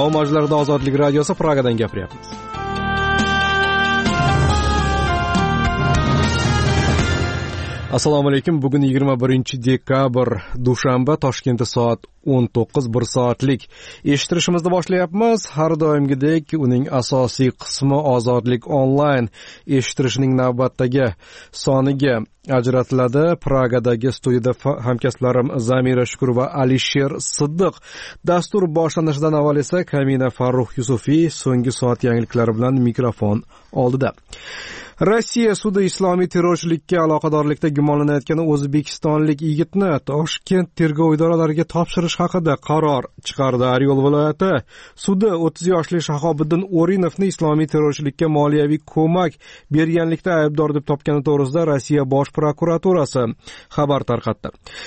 Salom, majlislarda Ozodlik radiosi Pragadan gapiryapmiz. Assalomu alaykum. Bugun 21-dekabr, dushanba, Toshkentda soat 19, 1 soatlik eshittirishimizni boshlayapmiz. Har doimgidek uning asosiy qismi Ozodlik onlayn eshittirishning navbatdagi soniga ajratiladi. Pragadagi studiyada hamkasblarim Zamira Shukur va Alisher Siddiq. Dastur boshlanishidan avval esa Kamina Farruh Yusufiy so'nggi soat yangiliklari bilan mikrofon oldida. Rossiya sudi islomiy terrorchilikka aloqadorlikda gumonlanayotgan o'zbekistonlik yigitni Toshkent tergov idoralariga topshirish haqida qaror chiqardi. Oryol viloyati sudi 30 yoshli Shahobiddin O'rinovni islomiy terrorchilikka moliyaviy ko'mak berganlikda aybdor deb topgani to'g'risida Rossiya bosh prokuraturasi xabar tarqatdi.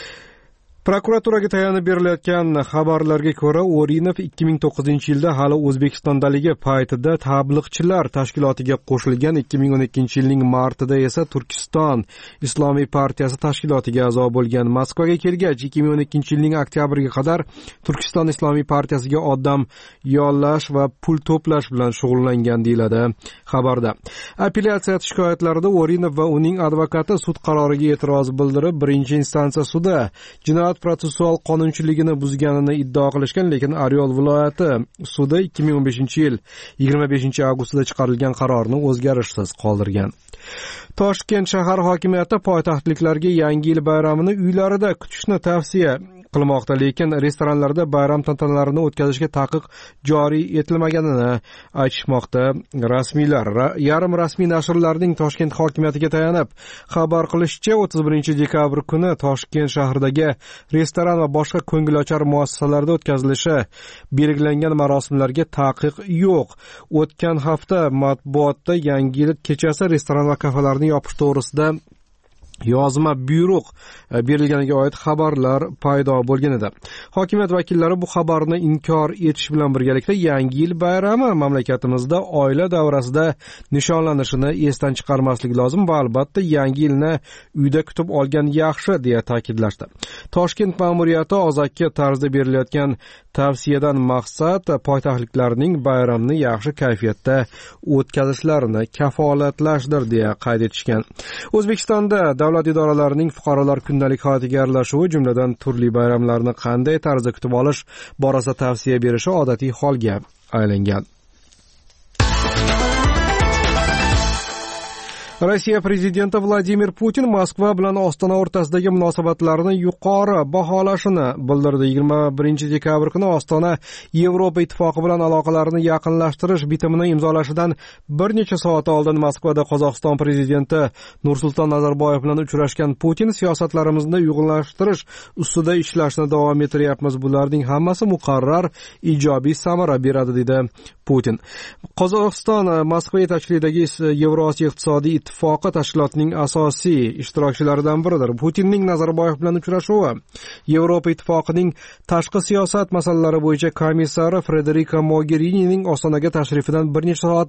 Prokuraturaga tayanib berilayotgan xabarlarga ko'ra, O'rinov 2009-yilda hali O'zbekistondaligi paytida tabliğchilar tashkilotiga qo'shilgan, 2012 yilning martida esa Turkiston Islomiy partiyasi tashkilotiga a'zo bo'lgan. Moskvaga kelgach, 2012 yilning oktyabriga qadar Turkiston Islomiy partiyasiga odam yollash va pul to'plash bilan shug'ullangan deyiladi xabarda. Apellyatsiya shikoyatlarida O'rinov va uning advokati sud qaroriga e'tiroz bildirib, birinchi instansiya sudi jinoyat protsessual qonunchiligini buzganini iddao qilishgan, lekin Oryol viloyati sudi 2015-yil 25-avgustida chiqarilgan qarorni o'zgarishsiz qoldirgan. Toshkent shahar hokimiyati poytaxtliklarga Yangi yil bayramini uylarida kutishni tavsiya qilmoqda, lekin restoranlarda bayram tantanalarini o'tkazishga taqiq joriy etilmaganini aytishmoqda rasmiylar. Yarim rasmiy nashrlarning Toshkent hokimiyatiga tayanib xabar qilishicha, 31-dekabr kuni Toshkent shahridagi restoran va boshqa ko'ngilochar muassasalarda o'tkazilishi belgilangan marosimlarga taqiq yo'q. O'tgan hafta matbuotda Yangi yil kechasi restoran va kafelarni yopish to'g'risida yozma buyruq berilganiga oid xabarlar paydo bo'lgan edi. Hokimiyat vakillari bu xabarni inkor etish bilan birgalikda Yangi yil bayrami mamlakatimizda oila davrasida nishonlanishini esdan chiqarmaslik lozim va albatta Yangi yilni uyda kutib olgan yaxshi deya ta'kidlashdi. Toshkent ma'muriyati ozaki tarzda berilayotgan tavsiyadan maqsad poytaxtliklarning bayramni yaxshi kayfiyatda o'tkazishlarini kafolatlashdir deya qayd etishgan. O'zbekistonda davlat idoralarining fuqarolar kundalik hayotiga aralashuvi, jumladan turli bayramlarni qanday tarzda kutib olish borasida tavsiya berishi odatiy holga aylangan. Rossiya prezidenti Vladimir Putin Moskva bilan Ostona o'rtasidagi munosabatlarni yuqori baholashini bildirdi. 21-dekabr kuni Ostona Yevropa ittifoqi bilan aloqalarni yaqinlashtirish bitimini imzolashidan bir necha soat oldin Moskvada Qozog'iston prezidenti Nursulton Nazarboyev bilan uchrashgan Putin, siyosatlarimizni uyg'unlashtirish ustida ishlashni davom ettiryapmiz. Bularning hammasi muqarrar ijobiy samara beradi dedi Putin. Qozog'iston Moskva yetakchiligidagi Yevrosiyo iqtisodiy ittifoqi tashkilotining asosiy ishtirokchilaridan biridir. Putinning Nazarboyev bilan uchrashuvi Yevropa ittifoqining tashqi siyosat masalalari bo'yicha komissari Federica Mogherinining Ostonaga tashrifidan bir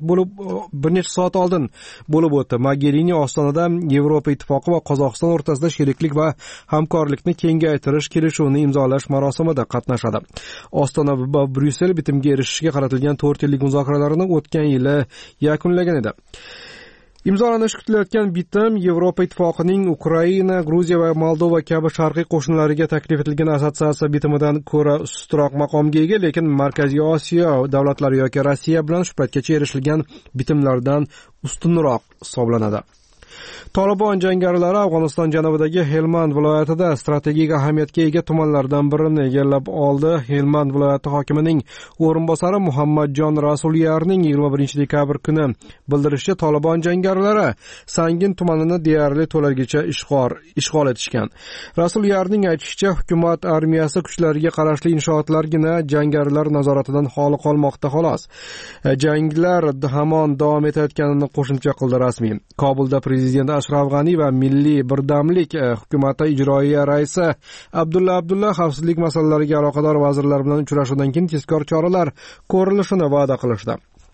necha soat oldin bo'lib o'tdi. Mogherini Ostonada Yevropa ittifoqi va Qozog'iston o'rtasida sheriklik va hamkorlikni kengaytirish kelishuvini imzolash marosimida qatnashadi. Ostona va Bryussel bitimga erishishga qaratilgan 4 yillik muzokaralarni o'tgan yili yakunlagan edi. Imzolanishi kutilayotgan bitim Yevropa ittifoqining Ukraina, Gruziya va Moldova kabi sharqiy qo'shnilariga taklif etilgan assotsiatsiya bitimidan ko'ra ustunroq maqomga ega, lekin Markaziy Osiyo davlatlari yoki Rossiya bilan shu paytgacha erishilgan bitimlardan ustunroq hisoblanadi. Tolibon jangarilari Afg'oniston janubidagi Helmand viloyatida strategik ahamiyatga ega tumanlardan birini egallab oldi. Helmand viloyati hokimining o'rinbosari Muhammadjon Rasulyarning 21-dekabr kuni bildirishicha, Tolibon jangarilari Sangin tumanini deyarli to'lagicha ishg'ol etishgan. Rasulyarning aytishicha, hukumat armiyasi kuchlariga qarashli inshootlargina jangarilar nazoratidan xoli qolmoqda xolos. Janglar hamon davom etayotganini qo'shimcha qildi rasmiy. Kobulda prezident Ashraf G'ani va Milliy birdamlik hukumati ijroiya raisi Abdulla xavfsizlik masalalariga aloqador vazirlar bilan uchrashuvdan keyin tezkor choralar ko'rilishini va'da qilishdi.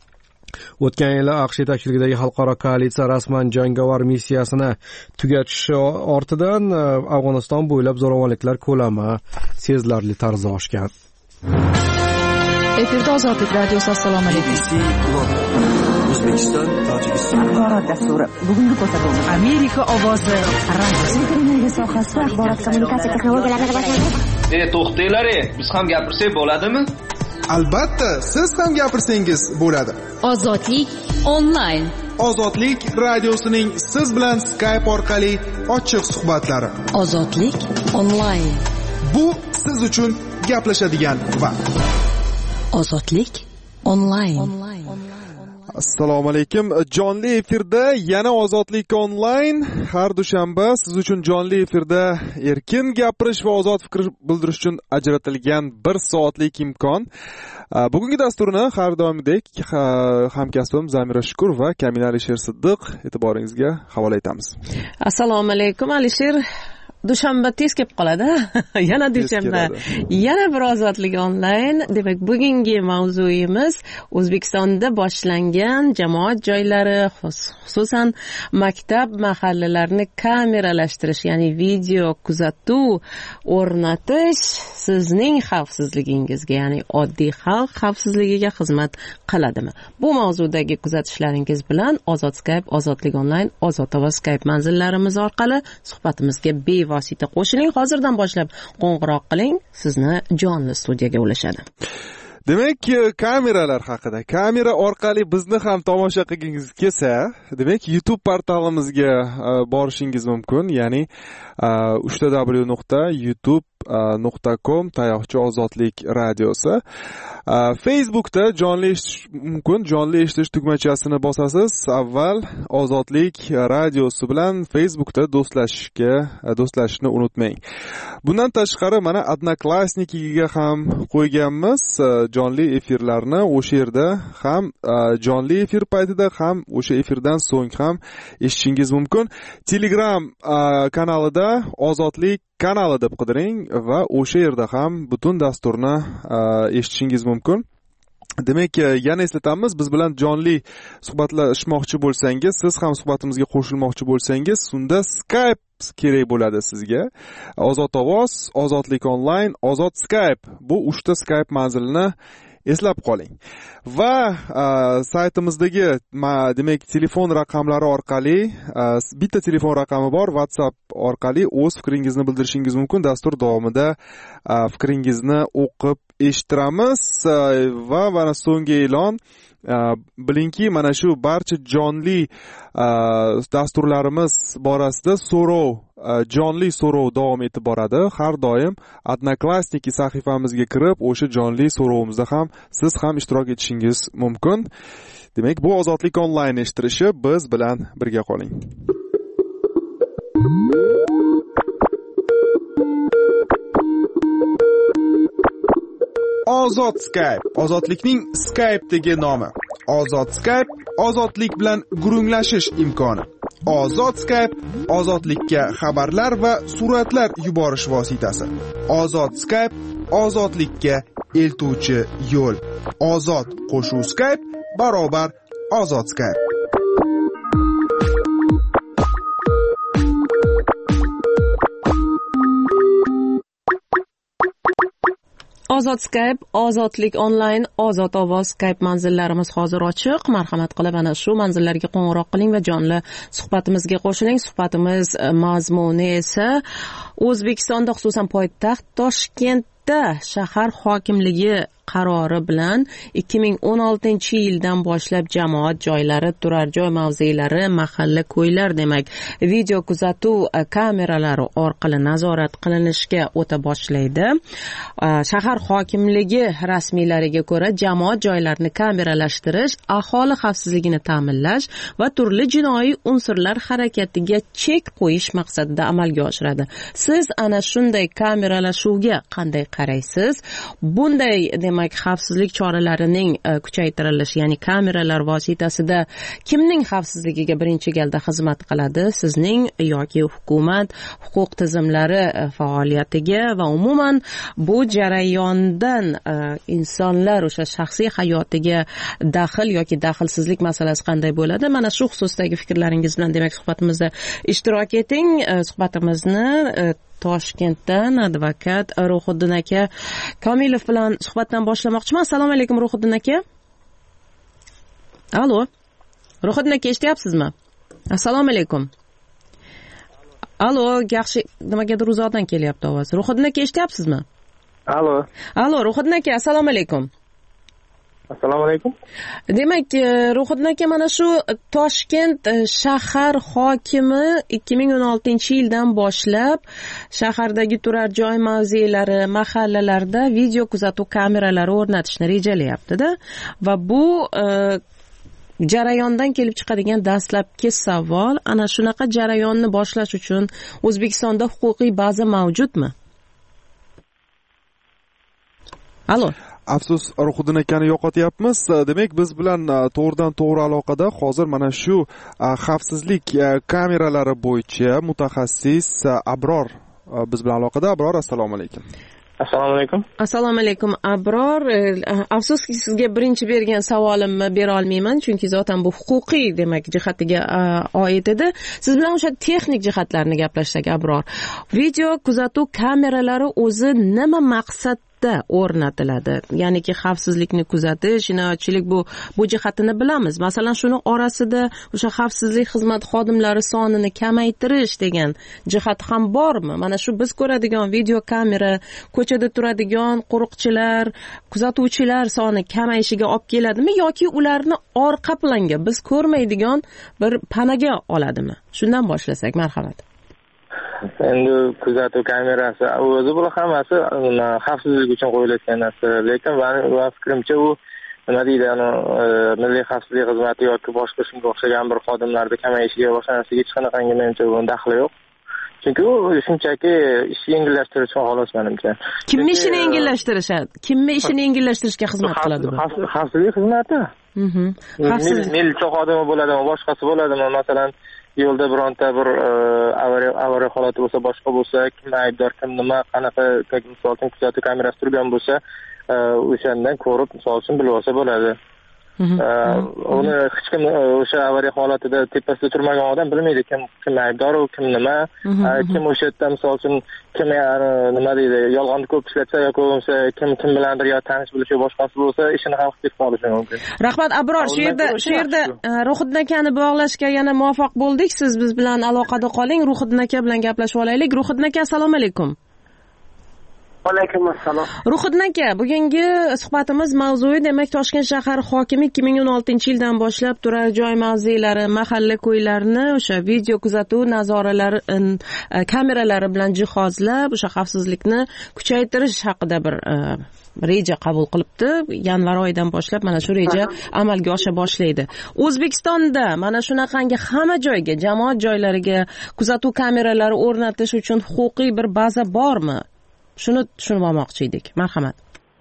O'tgan yili AQSh yetakchiligidagi xalqaro koalitsiya rasman jangovar missiyasini tugatishi ortidan Afg'oniston bo'ylab zo'ravonliklar ko'lami sezilarli tarzda oshgan. Efirda Ozodlik radiosi. Assalomu alaykum. O'zbekiston, Tojikiston axborot dasturi. Bugungi ko'rsatuvimiz Amerika ovozi radiosi. Internet sohasida axborot kommunikatsiya texnologiyalarini rivojlantirish. To'xtanglar, biz ham gapirsak bo'ladimi? Albatta, siz ham gapirsangiz bo'ladi. Ozodlik onlayn. Ozodlik radiosining siz bilan Skype orqali ochiq suhbatlari. Ozodlik onlayn. Bu siz uchun gaplashadigan vaqt. Ozodlik onlayn. Assalomu alaykum. Jonli efirda yana Ozodlik onlayn. Har dushanba siz uchun jonli efirda erkin gapirish va ozod fikr bildirish uchun ajratilgan 1 soatlik imkon. Bugungi dasturni har doimgidek hamkasbim Zamira Shukur va Kamina Alisher Siddiq e'tiboringizga havola etamiz. Assalomu alaykum Alisher. Dushanba tez kelib qoladi. Yana dushanba. Yana bir ozodlik onlayn. Demak, bugungi mavzuyimiz O'zbekistonda boshlangan jamoat joylari, xususan maktab mahallalarini kameralashtirish, ya'ni video kuzatuv o'rnatish sizning xavfsizligingizga, ya'ni oddiy xalq xavfsizligiga xizmat qiladimi? Bu mavzudagi kuzatishlaringiz bilan Ozod Skype, Ozodlik onlayn, Ozod ovoz Skype manzillarimiz orqali suhbatimizga vosita qo'shiling. Hozirdan boshlab qo'ng'iroq qiling, sizni jonli studiyaga ulashadi. Demak, kameralar haqida. Kamera orqali bizni ham tomosha qilgingiz kelsa, demak, YouTube portalimizga borishingiz mumkin. Ya'ni www.youtube.com tayoqcha ozodlik radiosi. Facebookda jonli eshitish mumkin. Jonli eshitish tugmachasini bosasiz. Avval Ozodlik radiosi bilan Facebookda do'stlashishni unutmang. Bundan tashqari mana Odnoklassnikiga ham qo'yganmiz jonli efirlarni. O'sha yerda ham jonli efir paytida ham o'sha efirdan so'ng ham eshitishingiz mumkin. Telegram kanalida Ozodlik kanali deb qidiring va o'sha yerda ham butun dasturni eshitishingiz mumkin. Demak, yana eslatamiz, biz bilan jonli suhbatlashmoqchi bo'lsangiz, siz ham suhbatimizga qo'shilmoqchi bo'lsangiz, unda Skype kerak bo'ladi sizga. Ozod ovoz, Ozodlik onlayn, Ozod Skype. Bu 3 ta Skype manzilini eslab qoling. Va saytimizdagi demak telefon raqamlari orqali bitta telefon raqami bor, WhatsApp orqali o'z fikringizni bildirishingiz mumkin. Dastur davomida fikringizni o'qib eshittiramiz va mana so'nggi e'lon, bilingki, mana shu barcha jonli dasturlarimiz borasida so'rov, jonli so'rov davom etib boradi. Har doim Odnoklassniki sahifamizga kirib, o'sha jonli so'rovimizda ham siz ham ishtirok etishingiz mumkin. Demak, bu Ozodlik onlayn eshittirishi, biz bilan birga qoling. Ozod Skype, ozodlikning Skype'dagi nomi. Ozod Skype, ozodlik bilan gurunglashish imkoni. Ozod Skype, ozodlikka xabarlar va suratlar yuborish vositasi. Ozod Skype, ozodlikka eltuvchi yo'l. Ozod qo'shuv Skype barobar Ozod Skype. Ozod Skype, Ozodlik onlayn, Ozod ovoz Skype manzillarimiz hozir ochiq. Marhamat qilib ana shu manzillarga qo'ng'iroq qiling va jonli suhbatimizga qo'shiling. Suhbatimiz mazmuni esa O'zbekistonda, xususan poytaxt Toshkentda shahar hokimligi qarori bilan 2016-yildan boshlab jamoat joylari, turar joy mavzelari, mahalla ko'ylar demak video kuzatuv kameralari orqali nazorat qilinishga o'ta boshlaydi. Shahar hokimligi rasmiylariga ko'ra jamoat joylarini kameralashtirish aholi xavfsizligini ta'minlash va turli jinoiy unsurlar harakatiga chek qo'yish maqsadida amalga oshiradi. Siz ana shunday kameralashuvga qanday qaraysiz? Bunday demak xavfsizlik choralarining kuchaytirilishi, ya'ni kameralar vositasida kimning xavfsizligiga birinchi galda xizmat qiladi? Sizning yoki hukumat, huquq tizimlari faoliyatiga va umuman bu jarayondan insonlar o'sha shaxsiy hayotiga daxl yoki daxlsizlik masalasi qanday bo'ladi? Mana shu xususdagi fikrlaringiz bilan demak suhbatimizda ishtirok eting. Suhbatimizni Toshkentdan advokat Ruhiddin aka Komilov bilan suhbatdan boshlamoqchiman. Assalomu alaykum Ruhiddin aka. Allo. Ruhiddin aka eshityapsizmi? Assalomu alaykum. Allo, yaxshi, nimagadir uzoqdan kelyapti ovoz. Ruhiddin aka eshityapsizmi? Allo, Ruhiddin aka, assalomu alaykum. Assalomu alaykum. Demak, Ruhiddin aka mana shu Toshkent shahar hokimi 2016-yildan boshlab shahardagi turar joy mavzelari, mahallalarda video kuzatuv kameralari o'rnatishni rejalayapti-da. Va bu jarayondan kelib chiqadigan dastlabki savol, ana shunaqa jarayonni boshlash uchun O'zbekistonda huquqiy baza mavjudmi? Allo. Afsus, Ruhiddin akani yo'qotyapmiz. Demak, biz bilan to'g'ridan to'g'ri aloqada hozir mana shu xavfsizlik kameralari bo'yicha mutaxassis Abror biz bilan aloqada. Abror, assalomu alaykum. Assalomu alaykum. Assalomu alaykum Abror. Afsuski sizga birinchi bergan savolimni bera olmayman, chunki zotan bu huquqiy demak jihatiga oid edi. Siz bilan o'sha texnik jihatlarni gaplashsak Abror. Video kuzatuv kameralari o'zi nima maqsadda o'rnatiladi? Ya'niki xavfsizlikni kuzatish, jinoyatchilik bu jihatini bilamiz. Masalan, shuni orasida o'sha xavfsizlik xizmat xodimlari sonini kamaytirish degan jihat ham bormi? Mana shu biz ko'radigan video kamera ko'chada turadigan qo'riqchilar, kuzatuvchilar soni kamayishiga olib keladimi yoki ularni orqa planga biz ko'rmaydigan bir panaga oladimi? Shundan boshlasak, marhamat. Endi kuzatuv kamerasi o'zi bu hammasi xavfsizlik uchun qo'yilayotgan narsa, lekin mening fikrimcha u nima deydi, milliy xavfsizlik xizmati yoki boshqa shunga o'xshagan bir xodimlarda kamayishiga boshqa narsaga hech qanaqangi menimcha bu daxli yo'q. Chunki u shunchaki ishni yengillashtirish uchun xolos menimcha. Kimning ishini yengillashtirishadi? Kimning ishini yengillashtirishga xizmat qiladi bu? Xavfsizlik xizmati. Militsiya xodimi bo'ladimi, boshqasi bo'ladimi? Masalan, yo'lda bironta bir avariya holati bo'lsa, boshqa bo'lsa, kim aybdor, kim nima, qanaqa misol uchun kuzatuv kamerasi turgan bo'lsa, o'shandan ko'rib, misol uchun bilib olsa bo'ladi. Uni hech kim o'sha avariya holatida tepasida turmagan odam bilmaydi kim aybdor, kim nima, kim o'sha yerda misol uchun kim nima deydi, yolg'onni ko'p ishlatsa yoki bo'lmasa kim bilandir yo tanish bilish boshqasi bo'lsa, ishini ham qilib qolishi mumkin. Rahmat Abror, shu yerda Ruhiddin akani bog'lashga yana muvaffaq bo'ldik. Siz biz bilan aloqada qoling. Ruhiddin aka bilan gaplashib olaylik. Ruhiddin aka, assalomu alaykum. Alaykum assalom. Ruhiddin aka, bugungi suhbatimiz mavzui demak Toshkent shahar hokimi 2016-yildan boshlab turar joy mavzelari, mahalla ko'ylarini o'sha video kuzatuv nazoralari kameralari bilan jihozlab o'sha xavfsizlikni kuchaytirish haqida bir reja qabul qilibdi. Yanvar oyidan boshlab mana shu reja amalga osha boshlaydi. O'zbekistonda mana shunaqangi hamma joyga, jamoat joylariga kuzatuv kameralari o'rnatish uchun huquqiy bir baza bormi? Shuni tushunib olmoqchi edik. Marhamat.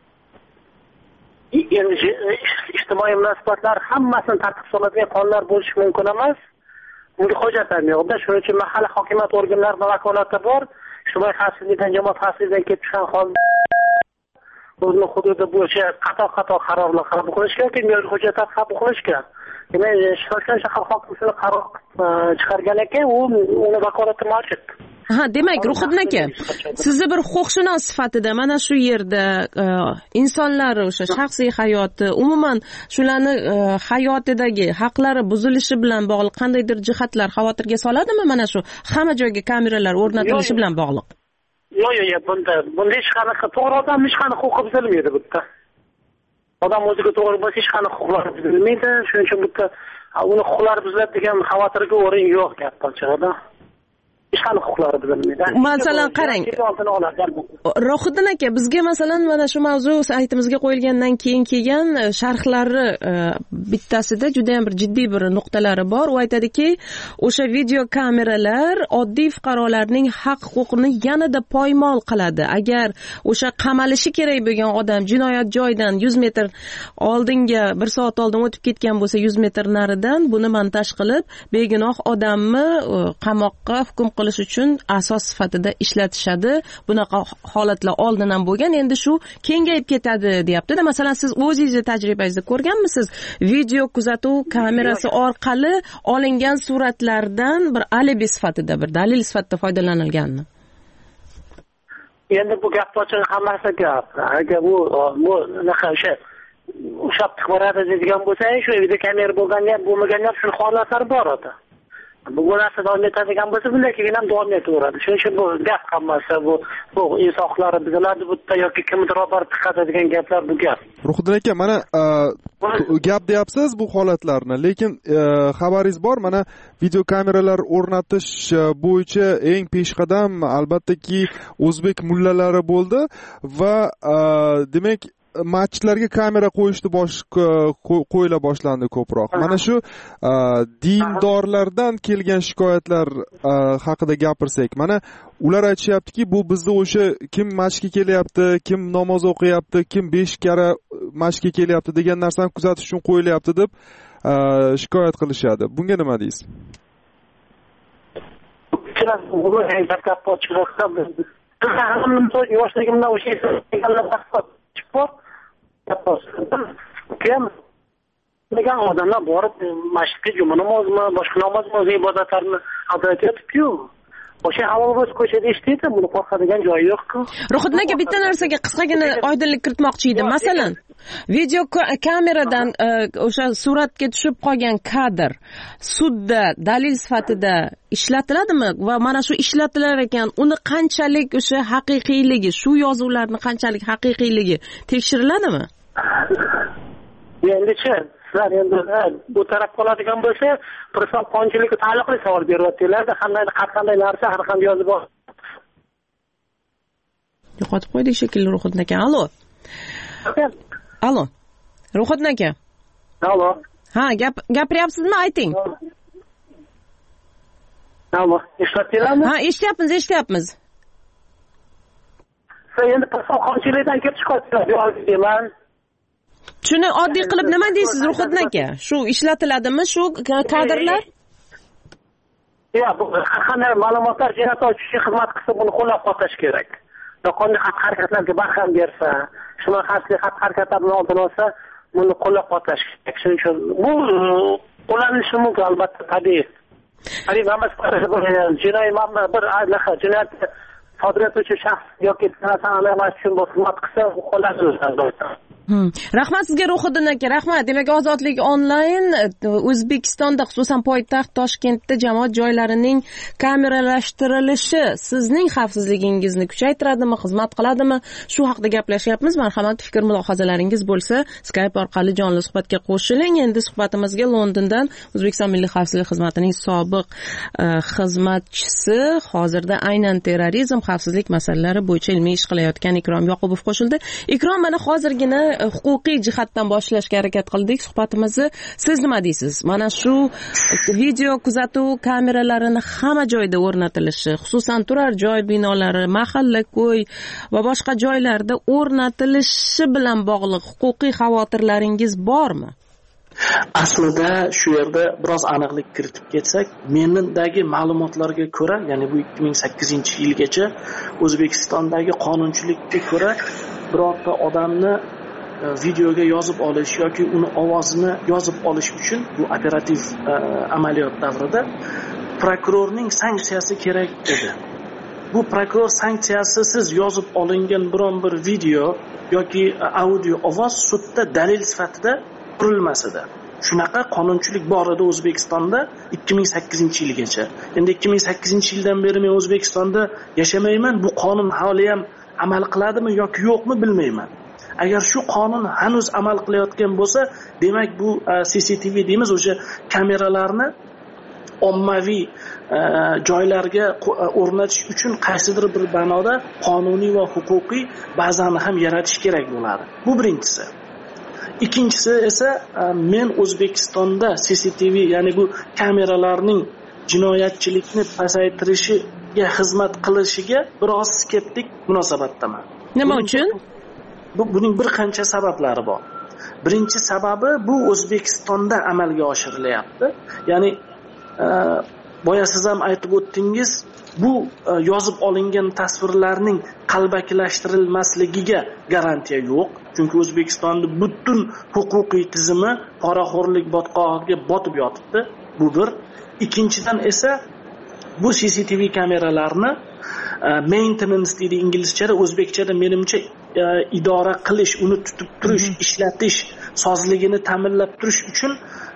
Endi ijtimoiy munosabatlar hammasini tartib soladigan qonunlar bo'lishi mumkin emas. Bunga hojat ham yo'q-da. Shuning uchun mahalla hokimiyat organlarining vakolati bor. Ijtimoiy xavfsizlikdan, jamoat xavfsizligidan kelib chiqqan holda o'zini hududi bo'yicha qator qarorlar qabul qilishga yoki me'yor hujjatlar qabul qilishga. Demak, Toshkent shahar hokimligi qaror chiqargan ekan, uni vakolati mavjud. Demak, Ruhiddin aka, sizni bir huquqshunos sifatida mana shu yerda insonlar o'sha shaxsiy hayoti, umuman shularni hayotidagi haqlari buzilishi bilan bog'liq qandaydir jihatlar xavotirga soladimi mana shu hamma joyga kameralar o'rnatilishi bilan bog'liq? Yo'q, bunda hech qanaqa to'g'ri odam hech qanaqa huquqi buzilmaydi bu yerda. Odam o'ziga to'g'ri bo'lsa hech qanaqa huquqlari buzilmaydi. Shuning uchun bu yerda uni huquqlari buziladi degan xavotirga o'rin yo'q gap bo'lsa-da. Hech qanaqa huquqlari buzilmaydi. Masalan, qarang. Ruhiddin aka, bizga masalan mana shu mavzu saytimizga qo'yilgandan keyin kelgan sharhlari bittasida juda ham bir jiddiy bir nuqtalari bor. U aytadiki, o'sha video kameralar oddiy fuqarolarning haq-huquqini yanada poymol qiladi. Agar o'sha qamalishi kerak bo'lgan odam jinoyat joyidan 100 metr oldinga 1 soat oldin o'tib ketgan bo'lsa, 100 metr naridan buni montaj qilib, begunoh odamni qamoqqa hukm qilish uchun asos sifatida ishlatishadi. Bunaqa holatlar oldin ham bo'lgan, endi shu kengayib ketadi, deyapti-da. Masalan, siz o'zingizning tajribangizda ko'rganmisiz? Video kuzatuv kamerasi orqali olingan suratlardan bir alibi sifatida, bir dalil sifatida foydalanilganmi? endi bu gap ochig'i hammasi gap. Agar bu o'sha boradi deydigan bo'lsa, shu video kamera bo'lganda ham bo'lmaganda ham shuni holatlar bor edi. Bu narsa davom etadigan bo'lsa, bunday keyin ham davom etaveradi. Shuning uchun bu gap hammasi bu inson huquqlari buziladi bu yoki kimdir robar tiqadi degan gaplar bu gap. Ruhiddin aka, mana gap deyapsiz bu holatlarni, lekin xabaringiz bor, mana video kameralar o'rnatish bo'yicha eng peshqadam albattaki o'zbek mullalari bo'ldi va demak masjidlarga kamera qo'yishni qo'yila boshlandi ko'proq. Mana shu dindorlardan kelgan shikoyatlar haqida gapirsak, mana ular aytishyaptiki, bu bizda o'sha kim masjidga kelyapti, kim namoz o'qiyapti, kim 5 karra masjidga kelyapti degan narsani kuzatish uchun qo'yilyapti deb shikoyat qilishadi. Bunga nima deysiz? Yoshligimdan o'sha degan odamlar borib masjidga juma namozmi, boshqa namozmi, ibodatlarni ado etib-ku. O'sha halol bo'z ko'chada ishtaydi, buni qo'rqadigan joyi yo'q-ku. Ruhiddin aka, bitta narsaga qisqagina oydinlik kiritmoqchi edim. Masalan, video kameradan o'sha suratga tushib qolgan kadr sudda dalil sifatida ishlatiladimi va mana shu ishlatilar ekan, uni qanchalik o'sha haqiqiyligi, shu yozuvlarni qanchalik haqiqiyligi tekshiriladimi? Endi-chi, sizlar endi bu taraf qoladigan bo'lsa, Islom qonunchiligiga taalluqli savol beryaptilar-da, har qanday narsa har qanday yozib bor. Yo'qotib qo'ydik shekilli Ruhiddin aka. Alo. Ruhiddin aka. Alo. Ha, gapiryapsizmi? Ayting. Alo, eshityapsizmi? Ha, eshityapmiz. Siz endi Islom qonunchiligidan kelib chiqyapsizlar, deyman. Shuni oddiy qilib nima deysiz Ruhiddin aka? Shu ishlatiladimi shu kadrlar? Yo'q, bu har qanday ma'lumotlar jinoyat ochishga xizmat qilsa, buni qo'llab-quvvatlash kerak. Qonuniy xatti-harakatlarga barham bersa, ijtimoiy xavfsizlik xatti-harakatlarini oldini olsa, buni qo'llab-quvvatlash kerak. Shuning uchun bu qo'llanishi mumkin, albatta, tabiiy. Jinoyat sodir etuvchi shaxs yoki narsani aniqlash uchun xizmat qilsa, u qo'llaniladi. Rahmat sizga Ruhiddin aka, rahmat. Demak, Ozodlik onlayn O'zbekistonda, xususan poytaxt Toshkentda jamoat joylarining kameralashtirilishi sizning xavfsizligingizni kuchaytiradimi, xizmat qiladimi? Shu haqida gaplashyapmiz. Marhamat, fikr mulohazalaringiz bo'lsa, Skype orqali jonli suhbatga qo'shiling. Endi suhbatimizga Londondan O'zbekiston Milliy xavfsizlik xizmatining sobiq xizmatchisi, hozirda aynan terrorizm xavfsizlik masalalari bo'yicha ilmiy ish qilayotgan Ikrom Yoqubov qo'shildi. Ikrom, mana hozirgina huquqiy jihatdan boshlashga harakat qildik suhbatimizni. Siz nima deysiz? Mana shu video kuzatuv kameralarini hamma joyda o'rnatilishi, xususan turar joy binolari, mahalla ko'y va boshqa joylarda o'rnatilishi bilan bog'liq huquqiy xavotirlaringiz bormi? Aslida shu yerda biroz aniqlik kiritib ketsak, mendagi ma'lumotlarga ko'ra, ya'ni bu 2008-yilgacha O'zbekistondagi qonunchilikka ko'ra birorta odamni videoga yozib olish yoki uni ovozini yozib olish uchun bu operativ amaliyot davrida prokurorning sanksiyasi kerak edi. Bu prokuror sanksiyasi siz yozib olingan biron bir video yoki audio ovoz sudda dalil sifatida qurilmas edi. Shunaqa qonunchilik bor edi O'zbekistonda 2008-yilgacha. Endi 2008-yildan beri men O'zbekistonda yashamayman. Bu qonun hali ham amal qiladimi yoki yo'qmi bilmayman. Agar shu qonun hanuz amal qilayotgan bo'lsa, demak bu CCTV deymiz, o'sha kameralarni ommaviy joylarga o'rnatish uchun qaysidir bir banoda qonuniy va huquqiy bazani ham yaratish kerak bo'ladi. Bu birinchisi. Ikkinchisi esa men O'zbekistonda CCTV, ya'ni bu kameralarning jinoyatchilikni pasaytirishiga xizmat qilishiga biroz skeptik munosabatdaman. Nima uchun? Buning bir qancha sabablari bor. Birinchi sababi bu O'zbekistonda amalga oshirilyapti. Ya'ni boya siz ham aytib o'tdingiz, bu yozib olingan tasvirlarning qalbakilashtirilmasligiga garantiya yo'q. Chunki O'zbekistonning butun huquqiy tizimi poraxo'rlik botqog'iga botib yotibdi. Bu bir. Ikkinchidan esa bu CCTV kameralarni maintenance deydi inglizchada, o'zbekchada menimcha idora qilish, uni tutib turish, ishlatish, sozligini ta'minlab turish uchun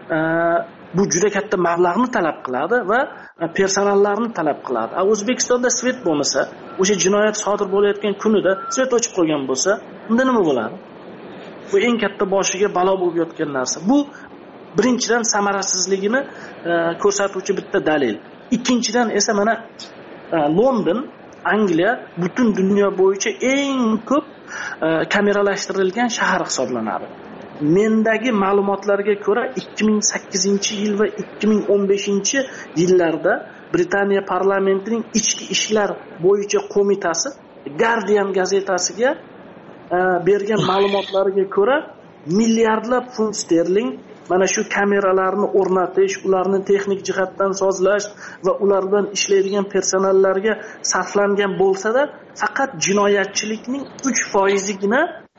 bu juda katta mablag'ni talab qiladi va personallarni talab qiladi. O'zbekistonda svet bo'lmasa, o'sha jinoyat sodir bo'layotgan kunida svet o'chib qolgan bo'lsa, unda nima bo'ladi? Bu eng katta boshiga balo bo'lib yotgan narsa. Bu birinchidan samarasizligini ko'rsatuvchi bitta dalil. Ikkinchidan esa mana London, Angliya butun dunyo bo'yicha eng ko'p kameralashtirilgan shahar hisoblanadi. Mendagi ma'lumotlarga ko'ra 2008-yil va 2015-yillarda Britaniya parlamentining ichki ishlar bo'yicha qo'mitasi Guardian gazetasiga bergan ma'lumotlariga ko'ra milliardlab funt sterling mana shu kameralarni o'rnatish, ularni texnik jihatdan sozlash va ular bilan ishlaydigan personallarga sarflangan bo'lsa-da, faqat jinoyatchilikning 3%igina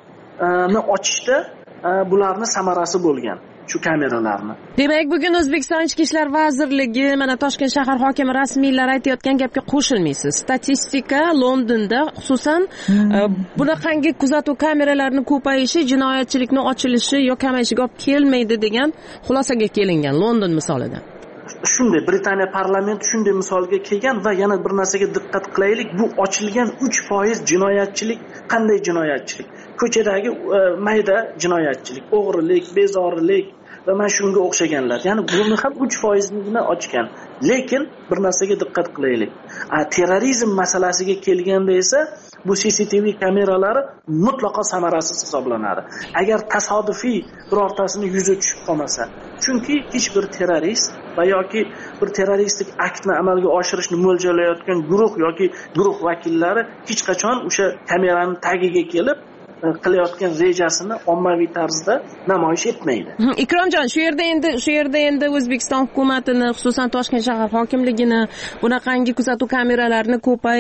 ochishda bularning samarasi bo'lgan. Shu kameralarni. Demak, bugun O'zbekiston Ichki ishlar vazirligi, mana Toshkent shahar hokimi rasmiylar aytayotgan gapga qo'shilmaysiz. Statistika Londonda, xususan, bunaqangi kuzatuv kameralarini ko'payishi jinoyatchilikning ochilishi yo kamayishiga olib kelmaydi degan xulosaga kelingan London misolida. Shunday Britaniya parlamenti shunday misolga kelgan va yana bir narsaga diqqat qilaylik, bu ochilgan 3% jinoyatchilik qanday jinoyatchilik? Ko'chadagi mayda jinoyatchilik, o'g'rilik, bezorilik va mana shunga o'xshaganlar. Ya'ni buni ham 3%nigina ochgan. Lekin bir narsaga diqqat qilaylik. Terrorizm masalasiga kelganda esa bu CCTV kameralari mutlaqo samarasiz hisoblanadi. Agar tasodifiy birortasini yuzi tushib qolmasa, chunki hech bir terrorist va yoki bir terroristik aktni amalga oshirishni mo'ljallayotgan guruh yoki guruh vakillari hech qachon o'sha kameraning tagiga kelib qilayotgan rejasini ommaviy tarzda namoyish etmaydi. Ikromjon, shu yerda endi O'zbekiston hukumatini, xususan Toshkent shahar hokimligini bunaqangi kuzatuv kameralarini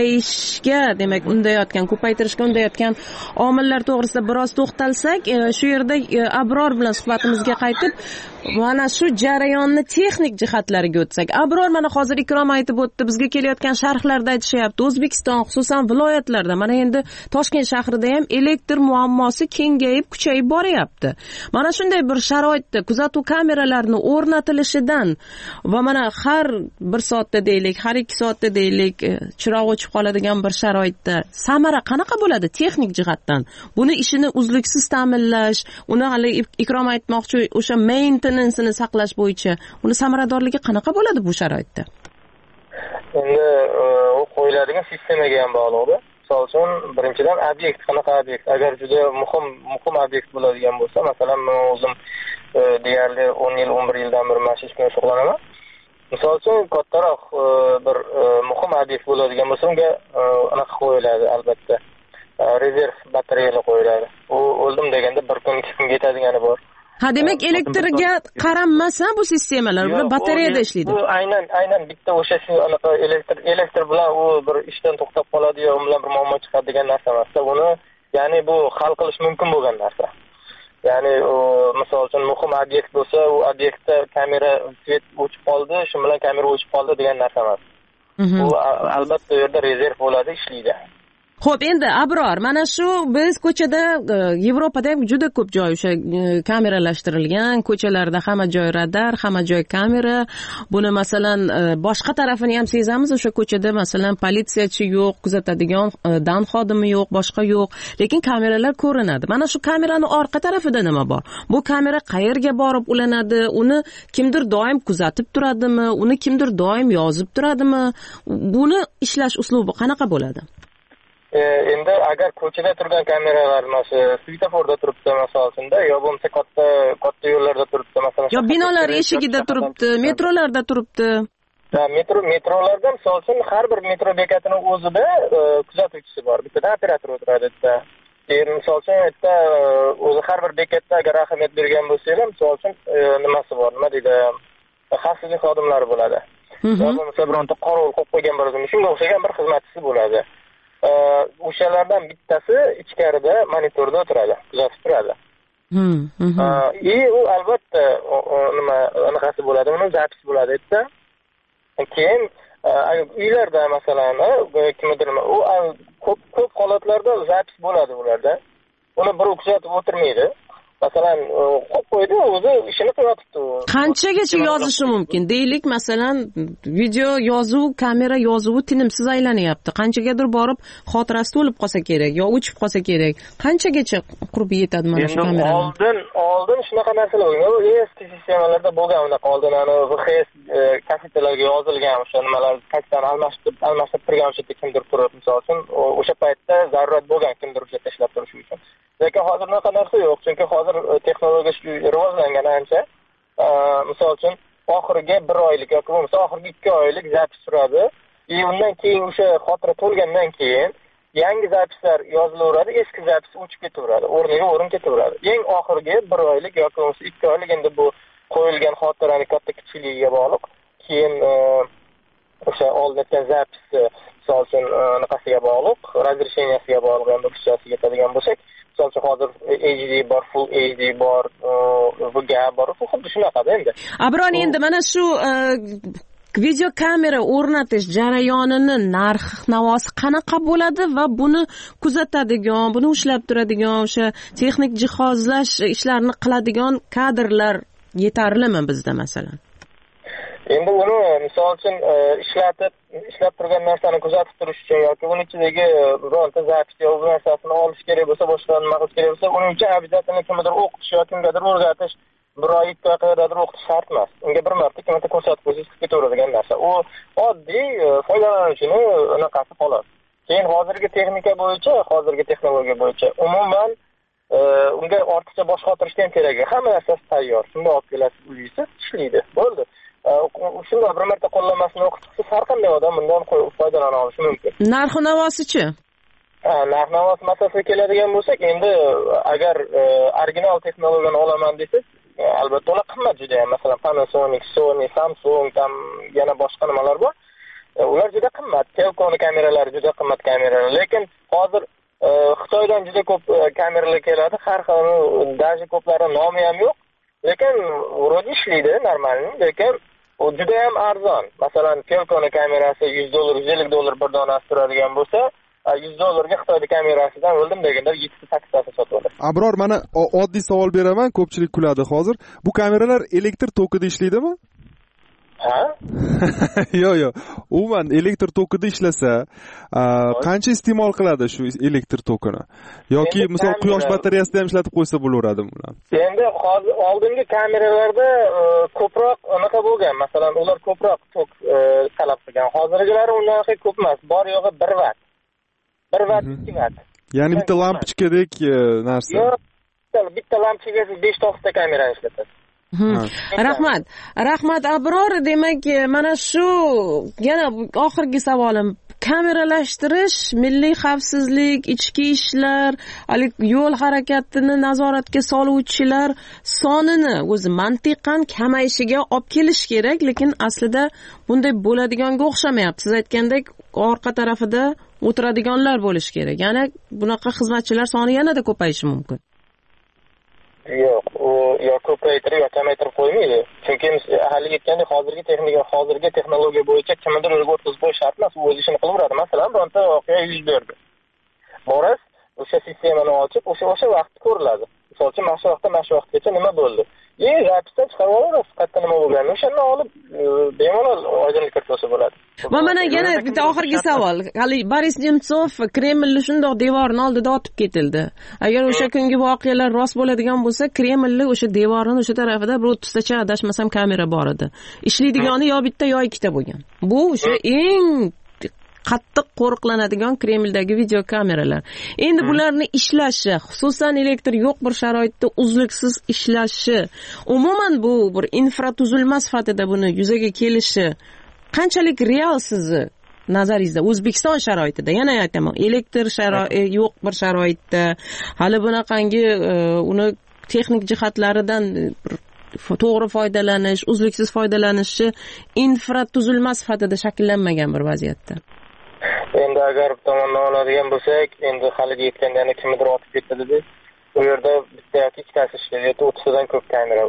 ko'paytirishga undayotgan omillar to'g'risida biroz to'xtalsak, shu yerda Abror bilan suhbatimizga qaytib, mana shu jarayonni texnik jihatlariga o'tsak. Abror, mana hozir Ikrom aytib o'tdi, bizga kelayotgan sharhlarda aytishyapti, O'zbekiston, xususan viloyatlarda, mana endi Toshkent shahrida ham elektr muammosi kengayib, kuchayib boryapti. Mana shunday bir sharoitda kuzatuv kameralarini o'rnatilishidan va mana har 1 soatda deylik, har 2 soatda deylik, chiroq o'chib qoladigan bir sharoitda samara qanaqa bo'ladi texnik jihatdan? Buni ishini uzluksiz ta'minlash, uni hali Ikrom aytmoqchi, o'sha maintenance'ini saqlash bo'yicha uni samaradorligi qanaqa bo'ladi bu sharoitda? Endi u qo'yiladigan sistemaga ham bog'liq. Misol uchun, birinchidan obyekt, qanaqa obyekt? Agar juda muhim obyekt bo'ladigan bo'lsa, masalan, men o'zim deyarli 10 yil, 11 yildan beri mana shu ish bilan shug'ullanaman. Misol uchun, kattaroq bir muhim obyekt bo'ladigan bo'lsa, unga anaqa qo'yiladi, albatta. Rezerv batareyalar qo'yiladi. U o'ldim deganda 1 kun, 2 kunga yetadigani bor. Demak, elektrga qaramasa bu sistemalar, bu batareyada ishlaydi. Bu aynan bitta o'sha shu anaqa elektr bilan u bir ishdan to'xtab qoladi yo bilan bir muammo chiqadi degan narsa emas. Buni, ya'ni bu hal qilish mumkin bo'lgan narsa. Ya'ni misol uchun muhim obyekt bo'lsa, u obyektda kamera svet o'chib qoldi, shu bilan kamera o'chib qoldi degan narsa emas. Bu albatta u yerda rezerv bo'ladi, ishlaydi. Xo'p, endi Abror, mana shu biz ko'chada Yevropada ham juda ko'p joy o'sha kameralashtirilgan, ko'chalarda hamma joy radar, hamma joy kamera. Buni masalan boshqa tarafini ham sezamiz, o'sha ko'chada masalan politsiyachi yo'q, kuzatadigan dan xodimi yo'q, boshqa yo'q, lekin kameralar ko'rinadi. Mana shu kameraning orqa tarafida nima bor? Bu kamera qayerga borib ulanadi? Uni kimdir doim kuzatib turadimi? Uni kimdir doim yozib turadimi? Buni ishlash uslubi qanaqa bo'ladi? Endi agar ko'chada turgan kameralar mana svetoforda turibdi masalan, yo bo'lmasa katta yo'llarda turibdi masalan, yo binolar eshigida turibdi, metrolarda turibdi. Metrolarda misol uchun har bir metro bekatining o'zida kuzatuvchisi bor, bitta operator o'tiradi bitta. Misol uchun bitta o'zi har bir bekatda agar ahamiyat bergan bo'lsangiz, misol uchun nimasi bor, nima deydi, xavfsizlik xodimlari bo'ladi. Yo bo'lmasa bironta qorovul qo'yib qo'ygan bir shunga o'xshagan bir xizmatchisi bo'ladi. O'shalardan bittasi ichkarida monitorda o'tiradi, kuzatib turadi. U albatta nima anaqasi bo'ladi, uni zapis bo'ladi bitta. Keyin uylarda masalan kimdir u ko'p holatlarda zapis bo'ladi ularda. Uni bir kuzatib o'tirmaydi. Masalan, qo'yib qo'ydi, o'zi ishini qilyapti. Qanchagacha yozishi mumkin? Deylik, masalan, video yozuv, kamera yozuvi tinimsiz aylanyapti. Qanchagadir borib xotirasi to'lib qolsa kerak, yo o'chib qolsa kerak. Qanchagacha qurib yetadi mana shu kamera? Oldin shunaqa narsalar bo'lgan. Eski sistemalarda bo'lgan unaqa oldin VHS kassetalarga yozilgan o'sha nimalar kassetani almashtirib turgan o'sha kimdir turib, misol uchun, o'sha paytda zarurat bo'lgan kimdir o'sha tashlab turish uchun. Lekin hozir unaqa narsa yo'q, chunki hozir texnologiya rivojlangan ancha. Misol uchun oxirgi 1 oylik yoki bo'lmasa oxirgi 2 oylik zapis turadi. Undan keyin o'sha xotira to'lgandan keyin yangi zapislar yozilaveradi, eski zapis o'chib ketaveradi, o'rniga o'rin ketaveradi. Eng oxirgi 1 oylik yoki bo'lmasa 2 oylik endi bu qo'yilgan xotiraning katta kichikligiga bog'liq. Keyin o'sha oldindan zapis misol uchun naqasiga bog'liq, razresheniyasiga bog'liq, endi o'shasiga yetadigan bo'lsak, misol uchun hozir HD bor, Full HD bor, VGA bor, xuddi shunaqada endi. Abror, endi mana shu video kamera o'rnatish jarayonini narx-navosi qanaqa bo'ladi va buni kuzatadigan, buni ushlab turadigan, o'sha texnik jihozlash ishlarini qiladigan kadrlar yetarlimi bizda masalan? Endi uni misol uchun ishlab turgan narsani kuzatib turish uchun yoki uning ichidagi bironta zapis yoki bu narsasini olish kerak bo'lsa, boshqa nima qilish kerak bo'lsa, uning uchun обязательно kimdir o'qitish yoki kimgadir o'rgatish, 1 oy 2 oy qayerdadir o'qitish shart emas. Unga bir marta kimga ko'rsatib qo'ysangiz ketaveradigan narsa. U oddiy foydalanuvchini unaqasi xolos. Keyin hozirgi texnika bo'yicha, hozirgi texnologiya bo'yicha umuman unga ortiqcha bosh qotirishga ham kerak yo'q. Hamma narsasi tayyor. Shunda olib kelasiz, uylaysiz, ishlaydi. Bo'ldi. Shunda bir marta qo'llanmasini o'qitib, har qanday odam bundan foydalana olishi mumkin. Narx-navosi-chi? Narx-navos masalasiga keladigan bo'lsak, endi agar original texnologiyani olaman desangiz, albatta ular qimmat juda ham. Masalan, Panasonic, Sony, Samsung, yana boshqa nimalar bor. Ular juda qimmat. Telefon kameralari juda qimmat kameralar. Lekin hozir Xitoydan juda ko'p kameralar keladi. Har xil daji ko'plari nomi ham yo'q. Lekin vроде ishlaydi normalni, lekin u juda ham arzon. Masalan, telefon kamerasi $100, $150 bir donasi turadigan bo'lsa, $100 Xitoyda kamerasidan o'ldim deganda 7-8 tasi sotib oladi. Abror, mana oddiy savol beraman, ko'pchilik kuladi hozir. Bu kameralar elektr tokida ishlaydimi? Ha? Yo'q. Umuman elektr tokida ishlasa, qancha iste'mol qiladi shu elektr tokini? Yoki misol quyosh batareyasida ham ishlatib qo'ysa bo'laveradimi ular? Endi hozir oldingi kameralarda ko'proq unaqa bo'lgan. Masalan, ular ko'proq tok talab qilgan. Hozirgilari undan ko'p emas. Bor yo'g'i 1 vatt. 1 vatt, 2 vatt. Ya'ni bitta lampochkadek narsa. Yo'q, bitta lampochkaga 5-6 ta kamera ishlatadi. Rahmat Abror, demak mana shu yana oxirgi savolim, kameralashtirish, milliy xavfsizlik, ichki ishlar, yo'l harakatini nazoratga soluvchilar sonini o'zi mantiqan kamayishiga olib kelish kerak, lekin aslida bunday bo'ladiganga o'xshamayapti. Siz aytgandek, orqa tarafida o'tiradiganlar bo'lish kerak. Ya'ni bunaqa xizmatchilar soni yanada ko'payishi mumkin. Yo'q, u yo ko'paytirib yo kamaytirib qo'ymaydi. Chunki hali aytgandek, hozirgi texnologiya bo'yicha kimdir o'ziga o'tkazib qo'yish shart emas, u o'z ishini qilaveradi. Masalan, bironta voqea yuz berdi. Boras o'sha sistemani ochib, o'sha vaqt ko'riladi. Misol uchun, mana shu vaqtgacha nima bo'ldi? Zapisdan chiqarib olasiz, qayerda nima bo'lganini. O'shani olib bemalol oydinlik kiritsa bo'ladi. Va mana yana bitta oxirgi savol. Hali Boris Nemtsov Kremlni shundoq devorning oldida otib ketildi. Agar o'sha kungi voqealar rost bo'ladigan bo'lsa, Kremlni o'sha devorning o'sha tarafida bir 30 tacha adashmasam kamera bor edi. Ishlaydigani yo bitta yo ikkita bo'lgan. Bu o'sha eng qattiq qo'riqlanadigan Kremldagi video kameralar. Endi bularni ishlashi, xususan elektr yo'q bir sharoitda uzluksiz ishlashi, umuman bu bir infratuzilma sifatida buni yuzaga kelishi qanchalik real sizni nazaringizda O'zbekiston sharoitida? Yana aytaman, elektr yo'q bir sharoitda hali bunaqangi uni texnik jihatlaridan to'g'ri foydalanish, uzluksiz foydalanishi infratuzilma sifatida shakllanmagan bir vaziyatda. Endi agar bir tomondan oladigan bo'lsak, endi haliga yetganda yana kimdir otib ketdi dedi. U yerda bitta yoki ikkitasi ishlaydi, 30 dan ko'p kamera bor.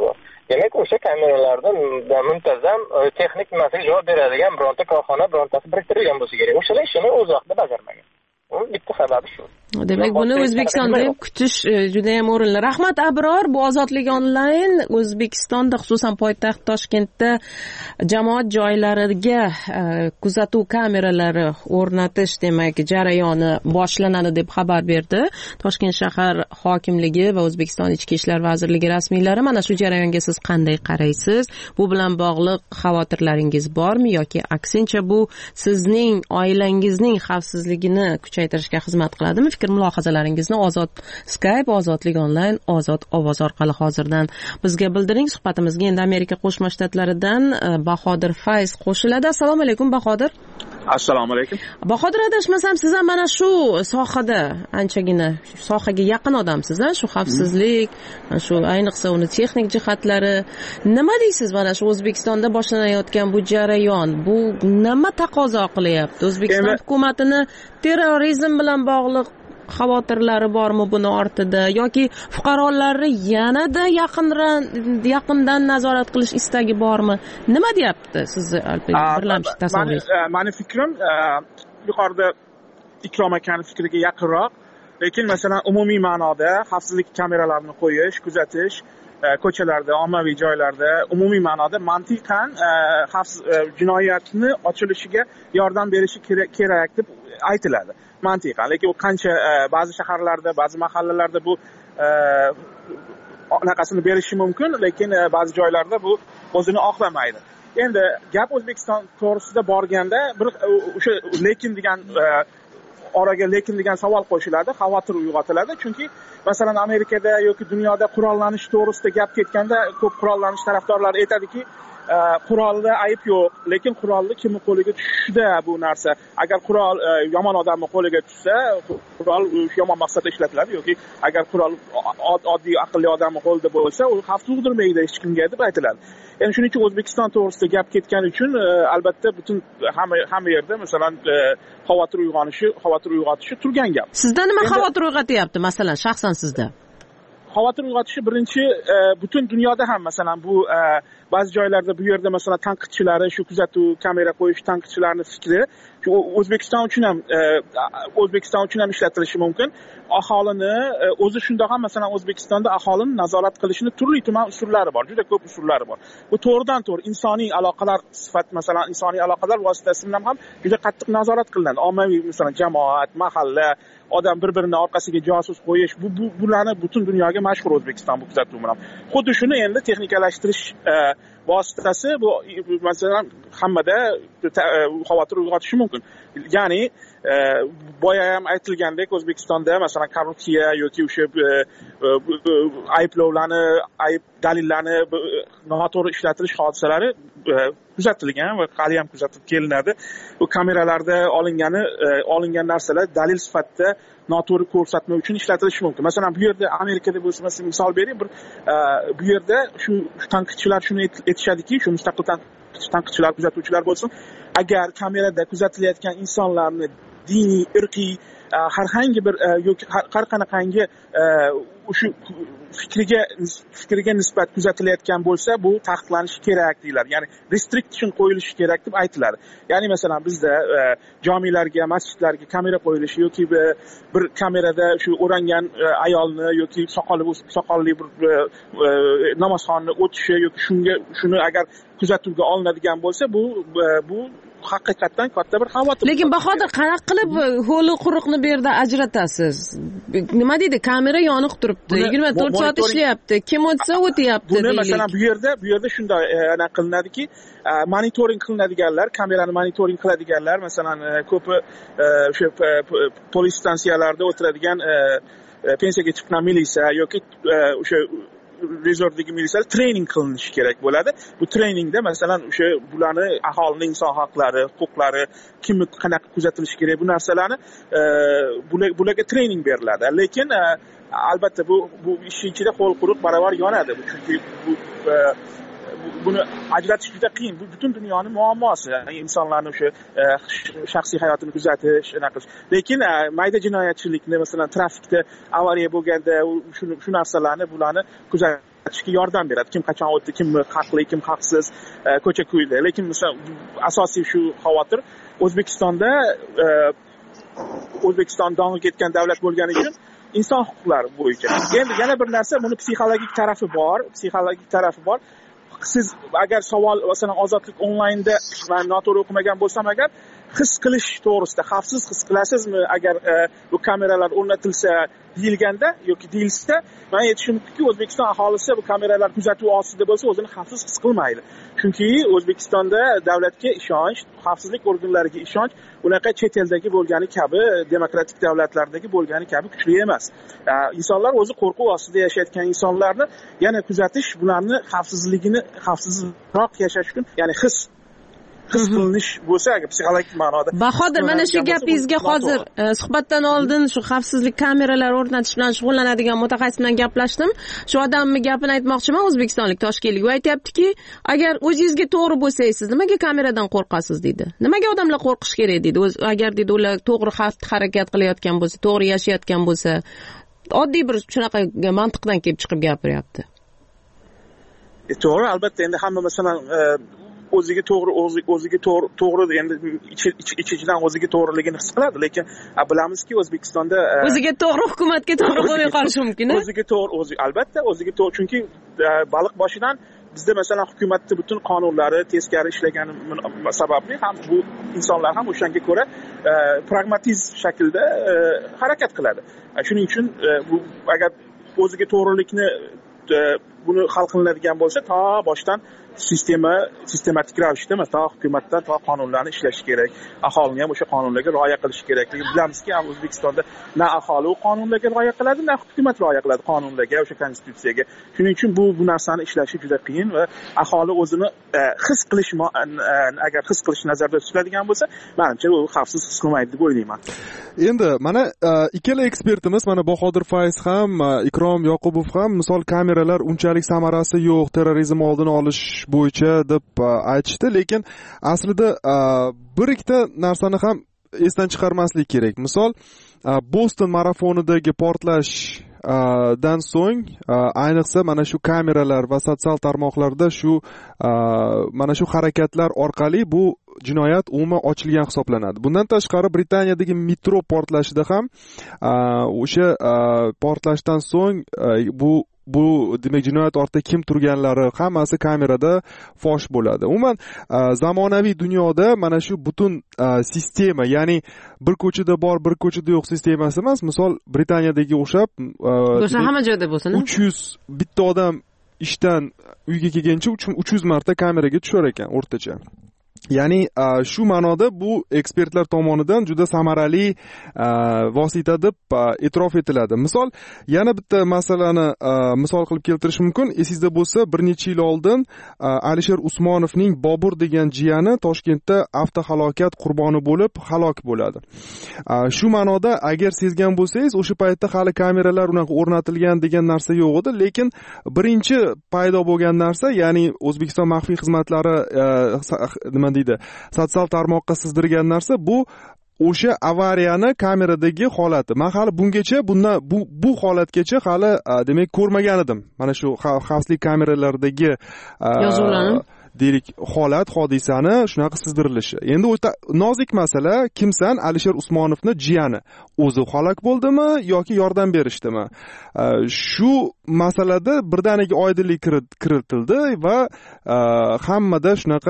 demak o'sha kameralarda muntazam texnik nimasiga javob beradigan bironta korxona birontasi biriktirilgan bo'lsa kerak. O'shalar ishini o'z vaqtida bajarmagan. Bu bitta sababi shu. Demak, buni O'zbekistonda ham kutish juda ham o'rinli. Rahmat Abror, bu Ozodlik onlayn O'zbekistonda, xususan poytaxt Toshkentda jamoat joylariga kuzatuv kameralari o'rnatish demak jarayoni boshlanadi deb xabar berdi Toshkent shahar hokimligi va O'zbekiston Ichki ishlar vazirligi rasmiylari. Mana shu jarayonga siz qanday qaraysiz? Bu bilan bog'liq xavotirlaringiz bormi yoki aksincha bu sizning oilangizning xavfsizligini kuchaytirishga xizmat qiladimi? Fikr mulohazalaringizni Ozod Skype, Ozodlik onlayn, Ozod ovoz orqali hozirdan bizga bildiring. Suhbatimizga endi Amerika Qo'shma Shtatlaridan Bahodir Fayz qo'shiladi. Assalomu alaykum Bahodir. Assalomu alaykum. Bahodir, adashmasam siz ham mana shu sohada anchagina sohaga yaqin odamsiz, shu xavfsizlik, shu ayniqsa uni texnik jihatlari. Nima deysiz mana shu O'zbekistonda boshlanayotgan bu jarayon? Bu nima taqozo qilyapti? O'zbekiston hukumatini terrorizm bilan bog'liq xavotirlari bormi buni ortida yoki fuqarolarni yanada yaqindan nazorat qilish istagi bormi? Nima deyapti sizni birlamchi tasavvur? Meni fikrim yuqorida Ikrom akaning fikriga yaqinroq, lekin masalan umumiy ma'noda xavfsizlik kameralarini qo'yish, kuzatish ko'chalarda, ommaviy joylarda umumiy ma'noda mantiqan jinoyatni ochilishiga yordam berishi kerak deb aytiladi. Mantiqan, lekin u qancha ba'zi shaharlarda, ba'zi mahallalarda bu anaqasini berishi mumkin, lekin ba'zi joylarda bu o'zini oqlamaydi. Endi gap O'zbekiston to'g'risida borganda bir o'sha lekin degan oraga lekin degan savol qo'shiladi, xavotir uyg'otiladi. Chunki masalan Amerikada yoki dunyoda qurollanish to'g'risida gap ketganda ko'p qurollanish tarafdorlari aytadiki, qurolda ayb yo'q, lekin qurolni kimning qo'liga tushishida bu narsa. Agar qurol yomon odamning qo'liga tushsa, qurol yomon maqsadda ishlatiladi yoki agar qurol oddiy aqlli odamning qo'lida bo'lsa, u xavf tug'dirmaydi hech kimga deb aytiladi. Endi shuning uchun O'zbekiston to'g'risida gap ketgani uchun albatta butun hamma yerda masalan xavotir uyg'otishi turgan gap. Sizda nima xavotir uyg'otyapti masalan shaxsan sizda? Xavotir uyg'otishi birinchi butun dunyoda ham masalan bu ba'zi joylarda bu yerda masalan tanqidchilari shu kuzatuv kamera qo'yish tanqidchilarning fikri shu O'zbekiston uchun ham ishlatilishi mumkin. Aholini o'zi shundoq ham masalan O'zbekistonda aholini nazorat qilishning turli tuman usullari bor, juda ko'p usullari bor. Bu to'g'ridan to'g'ri insoniy aloqalar masalan insoniy aloqalar vositasi bilan ham juda qattiq nazorat qilinadi. Ommaviy masalan jamoat, mahalla, odam bir-birini orqasiga josus qo'yish, bularni butun dunyoga mashhur O'zbekiston bu kuzatuv bilan. Xuddi shuni endi texnikalashtirish vositasi bu masalan hammada xavotir uyg'otishi mumkin. Ya'ni boya ham aytilgandek O'zbekistonda masalan korrupsiya yoki o'sha ayblovlarni, dalillarni noto'g'ri ishlatilish hodisalari kuzatilgan va hali ham kuzatib kelinadi. Bu kameralarda olingan narsalar dalil sifatida noto'g'ri ko'rsatma uchun ishlatilishi mumkin. Masalan, bu yerda Amerikada bo'lsa, misol beraylik, bu yerda shu tanqidchilar shuni aytishadiki, shu mustaqil tanqidchilar, kuzatuvchilar bo'lsin, agar kamerada kuzatilayotgan insonlarni diniy, irqiy, har qanday bir yoki har qanaqangi o'sha fikriga nisbat kuzatilayotgan bo'lsa, bu taqiqlanishi kerak deyiladi. Ya'ni restriction qo'yilishi kerak deb aytiladi. Ya'ni masalan bizda jomilarga, masjidlarga kamera qo'yilishi yoki bir kamerada shu o'rangan ayolni yoki soqolli bir namozxonni o'tishi yoki shuni agar kuzatuvga olinadigan bo'lsa, bu haqiqatan katta bir xavotir. Lekin Bahodir, qanaqa qilib ho'li quruqni bu yerda ajratasiz? Nima deydi? Kamera yoniq turibdi. 24 soat ishlayapti. Kim o'tsa o'tyapti deylik. Buni masalan bu yerda shunday qilinadiki, monitoring qilinadiganlar, kamerani monitoring qiladiganlar, masalan, ko'pi o'sha polis stansiyalarida o'tiradigan pensiyaga chiqqan militsiya yoki o'sha rezervdagi militsiyalar treyning qilinishi kerak bo'ladi. Bu treyningda masalan o'sha bularni aholining inson haqlari, huquqlari, kimni qanaqa kuzatilishi kerak bu narsalarni bularga treyning beriladi. Lekin albatta bu ish ichida qo'l quruq baravar yonadi. Chunki buni ajratish juda qiyin. Bu butun dunyoning muammosi. Insonlarning o'sha shaxsiy hayotini kuzatish, lekin mayda jinoyatchilikni, masalan, trafikda avariya bo'lganda shu narsalarni bularni ajratishga yordam beradi. Kim qachon o'tdi, kim haqli, kim haqsiz, ko'cha ko'yda. Lekin misol asosiy shu xavotir O'zbekiston dong'i ketgan davlat bo'lgani uchun inson huquqlari bo'yicha. Endi yana bir narsa, buni psixologik tarafi bor. Siz agar savol masalan ozodlik onlaynda men noto'g'ri o'qimagan bo'lsam agar his qilish to'g'risida xavfsiz his qilasizmi agar bu kameralar o'rnatilsa deyilganda yoki deyilsa, men aytishim mumkinki O'zbekiston aholisi bu kameralar kuzatuv ostida bo'lsa o'zini xavfsiz his qilmaydi. Chunki O'zbekistonda davlatga ishonch, xavfsizlik organlariga ishonch unaqa chet eldagi bo'lgani kabi, demokratik davlatlardagi bo'lgani kabi kuchli emas. Insonlar o'zi qo'rquv ostida yashayotgan insonlarni yana kuzatish, bularni xavfsizroq yashash uchun, ya'ni his qilinish bo'lsa, agar psixologik ma'noda. Bahodir, mana shu gapingizga hozir suhbatdan oldin shu xavfsizlik kameralar o'rnatish bilan shug'ullanadigan mutaxassis bilan gaplashdim. Shu odamning gapini aytmoqchiman, o'zbekistonlik toshkentlik. U aytayaptiki, agar o'zingizga to'g'ri bo'lsangiz, siz nimaga kameradan qo'rqasiz deydi. Nimaga odamlar qo'rqish kerak deydi. Agar deydi ular to'g'ri harakat qilayotgan bo'lsa, to'g'ri yashayotgan bo'lsa, oddiy bir shunaqa mantiqdan kelib chiqib gapiryapti. To'g'ri, albatta, endi hamma masalan o'ziga to'g'ri endi ichidan o'ziga to'g'riligini his qiladi, lekin bilamizki O'zbekistonda o'ziga to'g'ri, hukumatga to'g'ri bo'lmay qolishi mumkin. O'ziga to'g'ri, albatta o'ziga to'g'ri, chunki baliq boshidan bizda masalan hukumatning butun qonunlari teskari ishlagani sababli ham bu insonlar ham o'shanga ko'ra pragmatizm shaklda harakat qiladi. Shuning uchun bu agar o'ziga to'g'rilikni buni hal qilinadigan bo'lsa, to boshdan sistematik ravishda to hukumatdan to qonunlarni ishlashi kerak. Aholini ham o'sha qonunlarga rioya qilishi kerak. Bilamizki, O'zbekistonda na aholi qonunlarga rioya qiladi, na hukumat rioya qiladi qonunlarga, o'sha konstitutsiyaga. Shuning uchun bu narsani ishlashi juda qiyin va aholi o'zini agar his qilish nazarda tutiladigan bo'lsa, menimcha u xavfsiz his qilmaydi deb o'ylayman. Endi mana ikkala ekspertimiz, mana Bahodir Fayz ham, Ikrom Yoqubov ham misol kameralar unchalik samarasi yo'q, terrorizm oldini olish bo'yicha deb aytishdi, lekin aslida bir ikkita narsani ham esdan chiqarmaslik kerak. Misol Boston marafonidagi portlashdan so'ng ayniqsa mana shu kameralar va sotsial tarmoqlarda mana shu harakatlar orqali bu jinoyat umuman ochilgan hisoblanadi. Bundan tashqari Britaniyadagi metro portlashida ham o'sha portlashdan so'ng bu demak jinoyat ortida kim turganlari hammasi kamerada fosh bo'ladi. Umuman zamonaviy dunyoda mana shu butun sistema, ya'ni bir ko'chada bor, bir ko'chada yo'q sistemasi emas. Misol Britaniyadagi o'xshab bo'lsa hamma joyda bo'lsin. 300 bitta odam ishdan uyga kelguncha 300 marta kameraga tushar ekan o'rtacha. Ya'ni shu ma'noda bu ekspertlar tomonidan juda samarali vosita deb e'tirof etiladi. Misol yana bitta masalani misol qilib keltirish mumkin. Esingizda bo'lsa, bir necha yil oldin Alisher Usmonovning Bobur degan jiyani Toshkentda avtohalokat qurboni bo'lib halok bo'ladi. Shu ma'noda agar sezgan bo'lsangiz, o'sha paytda hali kameralar unaqa o'rnatilgan degan narsa yo'q edi, lekin birinchi paydo bo'lgan narsa, ya'ni O'zbekiston maxfiy xizmatlari nima deydi, sotsial tarmoqqa sizdirgan narsa bu o'sha avariyani kameradagi holati. Men hali bungacha bu holatgacha hali demak ko'rmagan edim. Mana shu xavfsizlik kameralaridagi yozuvlarni deylik hodisani shunaqa sizdirilishi. Endi o'ta nozik masala, kimsan Alisher Usmonovni jiyani o'zi halok bo'ldimi yoki yordam berishdimi? Shu masalada birdaniga oydinlik kiritildi va hammada shunaqa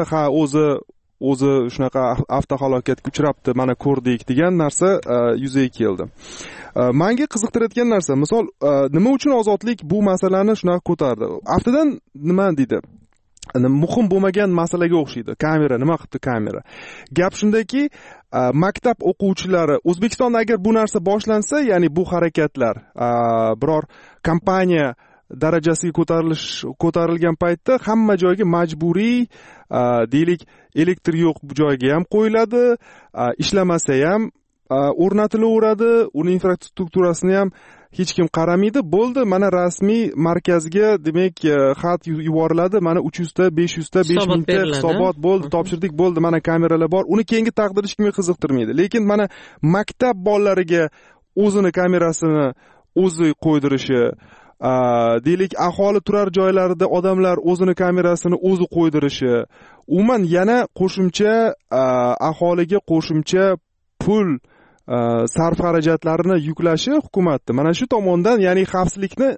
o'zi shunaqa avtohalokatga uchrabdi, mana ko'rdik degan narsa yuzaga keldi. Menga qiziqtirayotgan narsa, misol nima uchun ozodlik bu masalani shunaqa ko'tardi? Aftidan nima deydi? Muhim bo'lmagan masalaga o'xshaydi. Kamera, nima qildi kamera? Gap shundaki, maktab o'quvchilari O'zbekistonda agar bu narsa boshlansa, ya'ni bu harakatlar biror kompaniya darajasiga ko'tarilgan paytda hamma joyga majburiy deylik elektr yo'q joyga ham qo'yiladi, ishlamasa ham o'rnatilaveradi, uning infrastrukturasini ham hech kim qaramaydi. Bo'ldi, mana rasmiy markazga demak xat yuboriladi, mana 300 ta 500 ta 5000 ta hisobot bo'ldi, topshirdik bo'ldi, mana kameralar bor. Uni keyingi taqdir hech kimga qiziqtirmaydi. Lekin mana maktab bolalariga o'zini kamerasini o'zi qo'ydirishi, deylik aholi turar joylarida odamlar o'zini kamerasini o'zi qo'ydirishi, umuman yana qo'shimcha aholiga qo'shimcha pul sarf xarajatlarini yuklashi hukumatni mana shu tomondan, ya'ni xavfsizlikni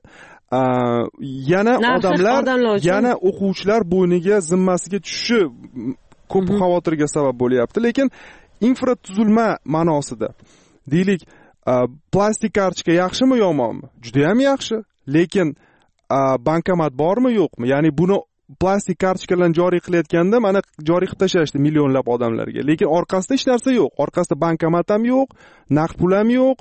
yana odamlar, yana o'quvchilar bo'yniga, zimmasiga tushishi ko'p xavotirga sabab bo'lyapti. Lekin infratuzilma ma'nosida deylik plastik kartochka yaxshimi yomonmi? Juda ham yaxshi. Lekin bankomat bormi yo'qmi? Ya'ni buni plastik kartochkalarni joriy qilayotganda mana joriy qilib tashlashdi millionlab odamlarga. Lekin orqasida hech narsa yo'q. Orqasida bankomat ham yo'q, naqd pul ham yo'q,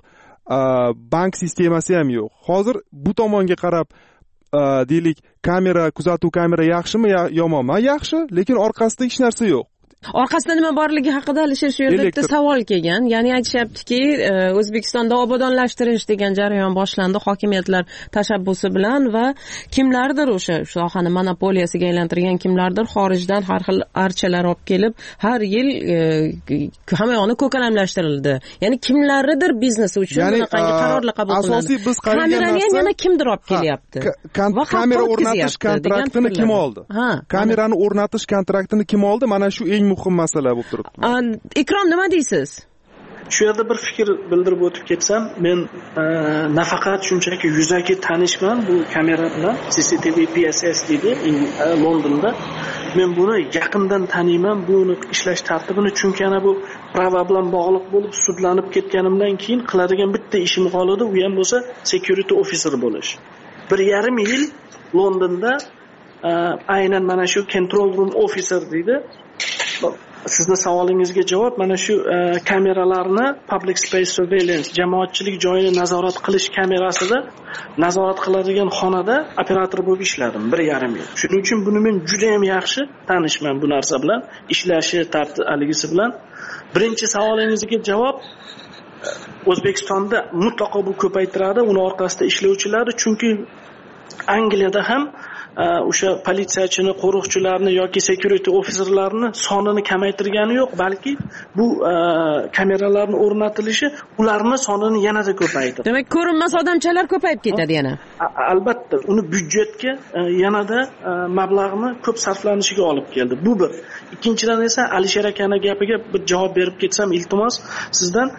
bank sistemasi ham yo'q. Hozir bu tomonga qarab deylik kuzatuv kamera yaxshimi yomonmi? Yaxshi, lekin orqasida hech narsa yo'q. Orqasida nima borligi haqida Alisher shu yerda bitta savol kelgan. Ya'ni aytishyaptiki, O'zbekistonda obodonlashtirish degan jarayon boshlandi hokimiyatlar tashabbusi bilan va kimlardir o'sha sohani monopoliyasiga aylantirgan kimlardir xorijdan har xil archalar olib kelib, har yil hamma yoqni ko'kalamlashtirildi. Ya'ni kimlardir biznesi uchun bunaqangi qarorlar qabul qilindi. Asosiy biz qaragan kamerani ham yana kimdir olib kelyapti. Kamera o'rnatish kontraktini kim oldi? Kamerani o'rnatish kontraktini kim oldi? Mana shu eng muhim masala bo'lib turibdi. Ikrom, nima deysiz? Shu yerda bir fikr bildirib o'tib ketsam, men nafaqat shunchaki yuzaki tanishman bu kamera bilan, CCTV PSS deydi Londonda. Men buni yaqindan taniyman, buni ishlash tartibini, chunki ana bu prava bilan bog'liq bo'lib sudlanib ketganimdan keyin qiladigan bitta ishim qoldi, u ham bo'lsa security officer bo'lish. 1,5 yil Londonda aynan mana shu control room officer deydi. Sizni savolingizga javob mana shu kameralarni public space surveillance, jamoatchilik joyini nazorat qilish kamerasida nazorat qiladigan xonada operator bo'lib ishladim 1,5 yil. Shuning uchun buni men juda ham yaxshi tanishman bu narsa bilan, ishlashi tartibligisi bilan. Birinchi savolingizga javob, O'zbekistonda mutlaqo bu ko'paytiradi uni orqasida ishlovchilarni, chunki Angliyada ham o'sha politsiyachini, qo'riqchilarni yoki security officerlarni sonini kamaytirgani yo'q, balki bu kameralarni o'rnatilishi ularni sonini yanada ko'paytirdi. Demak, ko'rinmas odamchalar ko'payib ketadi yana. Albatta, uni byudjetga yanada mablag'ni ko'p sarflanishiga olib keldi. Bu bir. Ikkinchidan esa Alisher akaning gapiga bir javob berib ketsam, iltimos sizdan,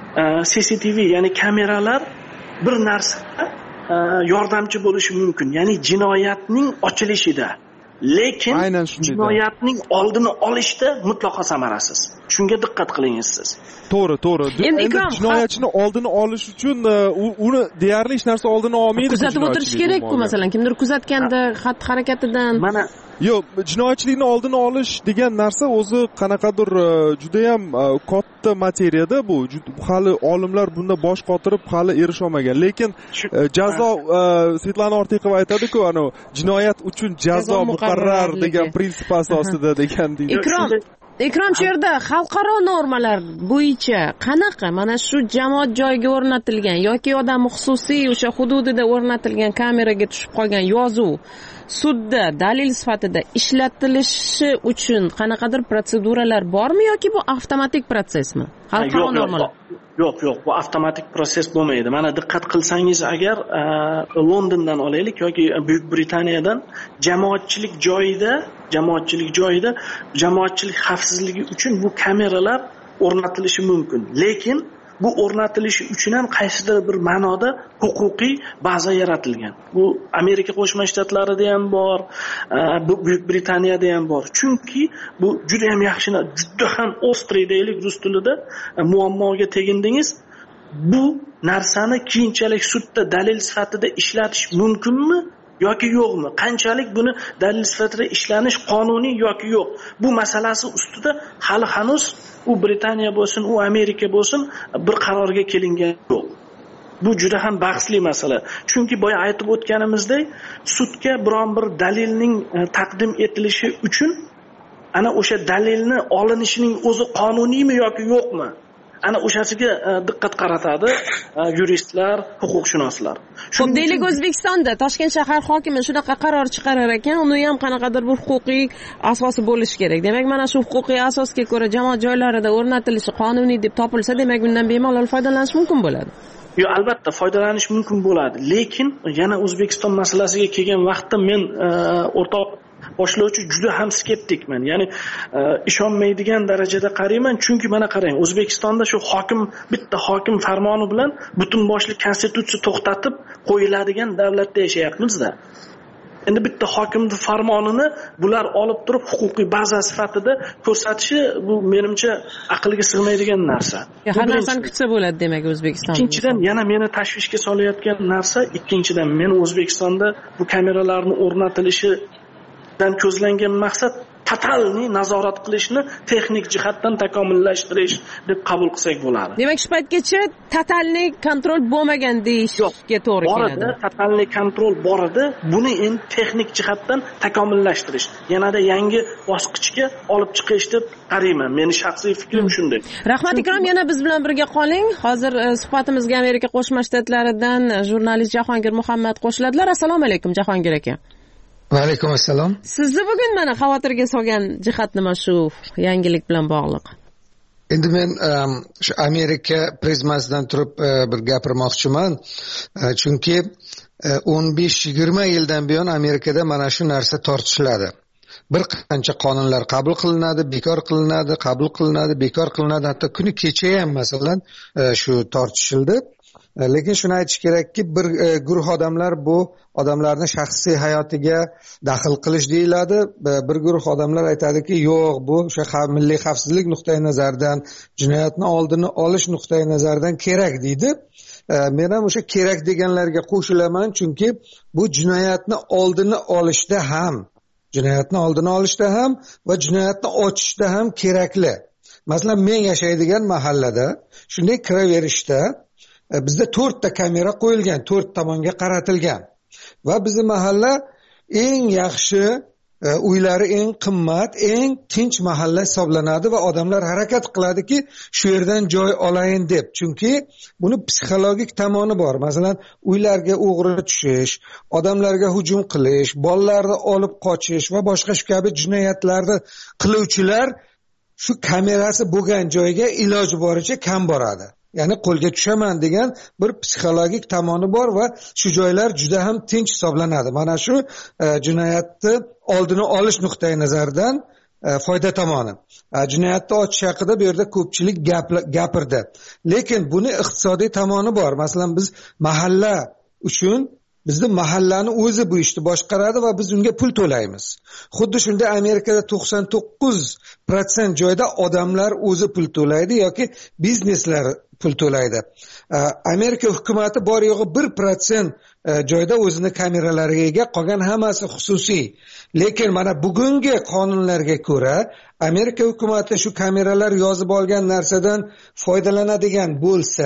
CCTV, ya'ni kameralar bir narsa yordamchi bo'lishi mumkin, ya'ni jinoyatning ochilishida, lekin jinoyatning oldini olishda mutlaqo samarasiz. Shunga diqqat qilingiz siz. To'g'ri. Endi jinoyatchini oldini olish uchun uni deyarli hech narsa oldini olmaydi. Kuzatib o'tirish kerak-ku, masalan, kimdir kuzatganda xatti-harakatidan. Mana yo'q, jinoyatchilikni oldini olish degan narsa o'zi qanaqadir juda ham katta materiyada bu. Hali olimlar bunda bosh qotirib hali erisha olmagan. Lekin jazo, Svetlana Ortiqova aytadi-ku, ana jinoyat uchun jazo muqarrar degan prinsip asosida degan deydi. Ikrom, shu yerda xalqaro normalar bo'yicha qanaqa mana shu jamoat joyiga o'rnatilgan yoki odam xususiy o'sha hududida o'rnatilgan kameraga tushib qolgan yozuv sudda dalil sifatida ishlatilishi uchun qanaqadir protseduralar bormi yoki bu avtomatik prosesmi? Xalqaro normalar. Yo'q, bu avtomatik proses bo'lmaydi. Mana diqqat qilsangiz agar Londondan olaylik yoki Buyuk Britaniyadan jamoatchilik joyida jamoatchilik xavfsizligi uchun bu kameralar o'rnatilishi mumkin. Lekin bu o'rnatilishi uchun ham qaysidir bir ma'noda huquqiy baza yaratilgan. Bu Amerika Qo'shma Shtatlarida ham bor, Buyuk Britaniyada ham bor. Chunki bu juda ham yaxshi, juda ham ostri deylik rus tilida muammoga tegindingiz. Bu narsani keyinchalik sudda dalil sifatida ishlatish mumkinmi yoki yo'qmi? Qanchalik buni dalil sifatida ishlanish qonuniy yoki yo'q? Bu masalasi ustida hali hanuz u Britaniya bo'lsin, u Amerika bo'lsin bir qarorga kelingan yo'q. Bu juda ham bahsli masala. Chunki boya aytib o'tganimizdek, sudga biron bir dalilning taqdim etilishi uchun ana o'sha dalilni olinishining o'zi qonuniymi yoki yo'qmi? Ana o'shasiga diqqat qaratadi yuristlar, huquqshunoslar. Xo'p, deylik O'zbekistonda Toshkent shahar hokimi shunaqa qaror chiqarar ekan, uni ham qanaqadir bir huquqiy asosi bo'lishi kerak. Demak, mana shu huquqiy asosga ko'ra jamoat joylarida o'rnatilishi qonuniy deb topilsa, demak bundan bemalol foydalanish mumkin bo'ladi. Yo, albatta foydalanish mumkin bo'ladi, lekin yana O'zbekiston masalasiga kelgan vaqtda men o'rtoq boshlovchi juda ham skeptikman. Ya'ni ishonmaydigan darajada qarayman, chunki mana qarang, O'zbekistonda shu bitta hokim farmoni bilan butun boshli konstitutsiya to'xtatib qo'yiladigan davlatda yashayapmiz-da. Endi bitta hokimning farmonini bular olib turib huquqiy baza sifatida ko'rsatishi bu menimcha aqlga sig'maydigan narsa. Har narsani kutsa bo'ladi demak O'zbekiston. Ikkinchidan yana meni tashvishga solayotgan narsa, men O'zbekistonda bu kameralarning o'rnatilishidan ko'zlangan maqsad totalniy nazorat qilishni texnik jihatdan takomillashtirish deb qabul qilsak bo'ladi. Demak, shu paytgacha totalniy kontrol bo'lmagan deyishga to'g'ri keladi. Totalniy kontrol bor edi, buni endi texnik jihatdan takomillashtirish, yanada yangi bosqichga olib chiqish deb qarayman. Meni shaxsiy fikrim shunday. Rahmat Ikrom, yana biz bilan birga qoling. Hozir suhbatimizga Amerika Qo'shma Shtatlaridan jurnalist Jahongir Muhammad qo'shiladilar. Assalomu alaykum Jahongir aka. Va alaykum assalom. Sizni bugun mana xavotirga solgan jihat nima shu yangilik bilan bog'liq? Endi men shu Amerika prizmasidan turib bir gapirmoqchiman. Chunki 15-20 yildan buyon Amerikada mana shu narsa tortishiladi. Bir qancha qonunlar qabul qilinadi, bekor qilinadi, qabul qilinadi, bekor qilinadi. Hatto kuni kecha ham masalan shu tortishildi. Lekin shuni aytish kerakki, bir guruh odamlar bu odamlarni shaxsiy hayotiga daxl qilish deyiladi. Bir guruh odamlar aytadiki, yo'q, bu o'sha milliy xavfsizlik nuqtai nazaridan, jinoyatni oldini olish nuqtai nazaridan kerak deydi. Men ham o'sha kerak deganlarga qo'shilaman, chunki bu jinoyatni oldini olishda ham va jinoyatni ochishda ham kerakli. Masalan, men yashaydigan mahallada shunday kiraverishda bizda 4 ta kamera qo'yilgan, 4 tomonga qaratilgan. Va bizning mahalla eng yaxshi, uylari eng qimmat, eng tinch mahalla hisoblanadi va odamlar harakat qiladiki, shu yerdan joy olayin deb. Chunki buni psixologik tomoni bor. Masalan, uylarga o'g'ri tushish, odamlarga hujum qilish, bolalarni olib qochish va boshqa shu kabi jinoyatlarni qiluvchilar shu kamerasi bo'lgan joyga iloji boricha kam boradi. Ya'ni qo'lga tushaman degan bir psixologik tomoni bor va shu joylar juda ham tinch hisoblanadi. Mana shu jinoyatni oldini olish nuqtai nazaridan foyda tomoni. Jinoyatni ochish haqida bu yerda ko'pchilik gapirdi. Lekin buni iqtisodiy tomoni bor. Masalan, biz mahalla uchun bizni mahallani o'zi bu ishni boshqaradi va biz unga pul to'laymiz. Xuddi shunday Amerikada 99% joyda odamlar o'zi pul to'laydi yoki bizneslar pul to'laydi. Amerika hukumati bor yo'g'i 1% joyda o'zini kameralariga ega, qolgan hammasi xususiy. Lekin mana bugungi qonunlarga ko'ra Amerika hukumati shu kameralar yozib olgan narsadan foydalanadigan bo'lsa,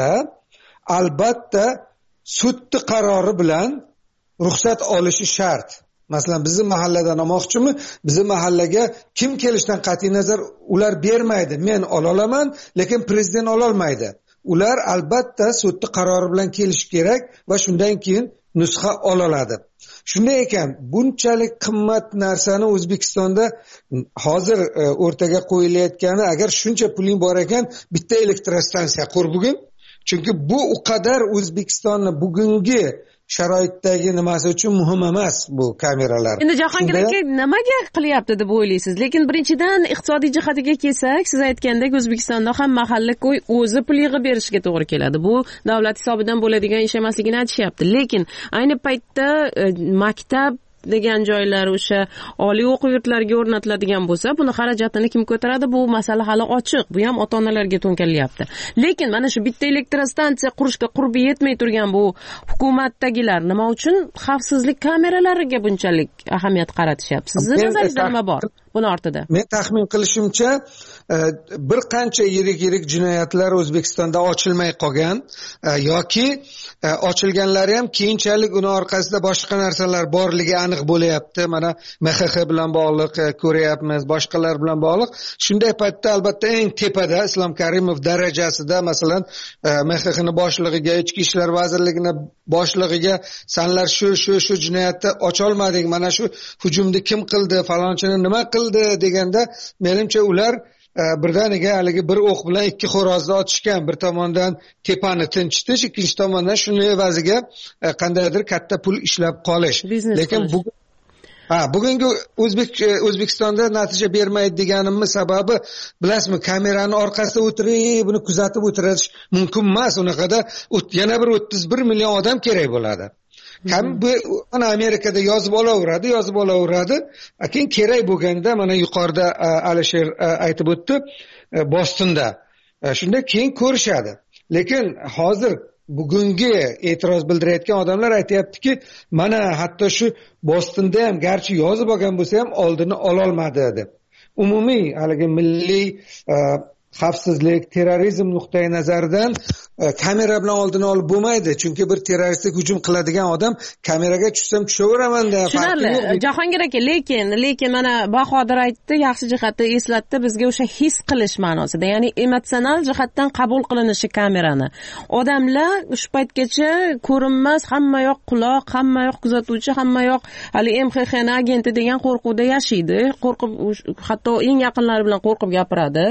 albatta sudning qarori bilan ruxsat olishi shart. Masalan, bizning mahalladan olmoqchimi? Bizning mahallaga kim kelishidan qat'iy nazar ular bermaydi. Men ola olaman, lekin prezident ola olmaydi. Ular albatta sudning qarori bilan kelish kerak va shundan keyin nusxa ololadi. Shunday ekan, bunchalik qimmat narsani O'zbekistonda hozir o'rtaga qo'yilayotgani, agar shuncha puling bor ekan, bitta elektrostansiya qur bugun. Chunki bu u qadar O'zbekistonni bugungi sharoitdagi nimasi uchun muhim emas bu kameralar. Endi Jahongir aka nimaga qilyapti deb o'ylaysiz? Lekin birinchidan iqtisodiy jihatiga kelsak, siz aytgandek O'zbekistonda ham mahalla ko'y o'zi pul yig'ib berishiga to'g'ri keladi. Bu davlat hisobidan bo'ladigan ish emasligini aytishyapti. Lekin ayni paytda maktab degan joylar o'sha oliy o'quv yurtlariga o'rnatiladigan bo'lsa, buni xarajatini kim ko'taradi? Bu masala hali ochiq. Bu ham ota-onalarga to'nkalilyapti. Lekin mana shu bitta elektrostansiya qurishga qurbi yetmay turgan bu hukumatdagilar nima uchun xavfsizlik kameralariga bunchalik ahamiyat qaratishyapti? Sizning nazaringizda nima bor buni ortida? Men taxmin qilishimcha, bir qancha yirik jinoyatlar O'zbekistonda ochilmay qolgan yoki ochilganlari ham keyinchalik uni orqasida boshqa narsalar borligi aniq bo'layapti. Mana MXX bilan bog'liq ko'ryapmiz, boshqalar bilan bog'liq. Shunday paytda albatta eng tepada Islom Karimov darajasida, masalan, MXXni boshlig'iga, Ichki ishlar vazirligini boshlig'iga sanlar shu jinoyatni ocha olmadik, mana shu hujumni kim qildi, falonchini nima qildi deganda, menimcha ular birdaniga haligi bir o'q bilan ikki xo'rozni otishgan. Bir tomondan tepani tinchitish, ikkinchi tomondan shuni evaziga qandaydir katta pul ishlab qolish. Lekin bugungi O'zbekistonda natija bermaydi deganimni sababi bilasizmi, kamerani orqasida o'tirib, buni kuzatib o'tirish mumkin emas. Unaqada yana bir 31 million odam kerak bo'ladi. Mana Amerikada yozib olaveradi. Keyin kerak bo'lganda mana yuqorida Alisher aytib o'tdi, Bostonda. Shunda keyin ko'rishadi. Lekin hozir bugungi e'tiroz bildirayotgan odamlar aytayaptiki, mana hatto shu Bostonda ham garchi yozib olgan bo'lsa ham oldini ololmadi deb. Umumiy haligi milliy xavfsizlik, terrorizm nuqtai nazaridan kamera bilan oldini olib bo'lmaydi. Chunki bir terroristik hujum qiladigan odam kameraga tushsam tushaveraman deb. Tushunarli. Jahongir aka, lekin mana Bahodir aytdi, yaxshi jihatda eslatdi bizga o'sha his qilish ma'nosida, ya'ni emotsional jihatdan qabul qilinishi kamerani. Odamlar shu paytgacha ko'rinmas, hamma yoq quloq, hamma yoq kuzatuvchi, hamma yoq hali MXXN agenti degan qo'rquvda yashaydi. Qo'rqib, hatto eng yaqinlari bilan qo'rqib gapiradi.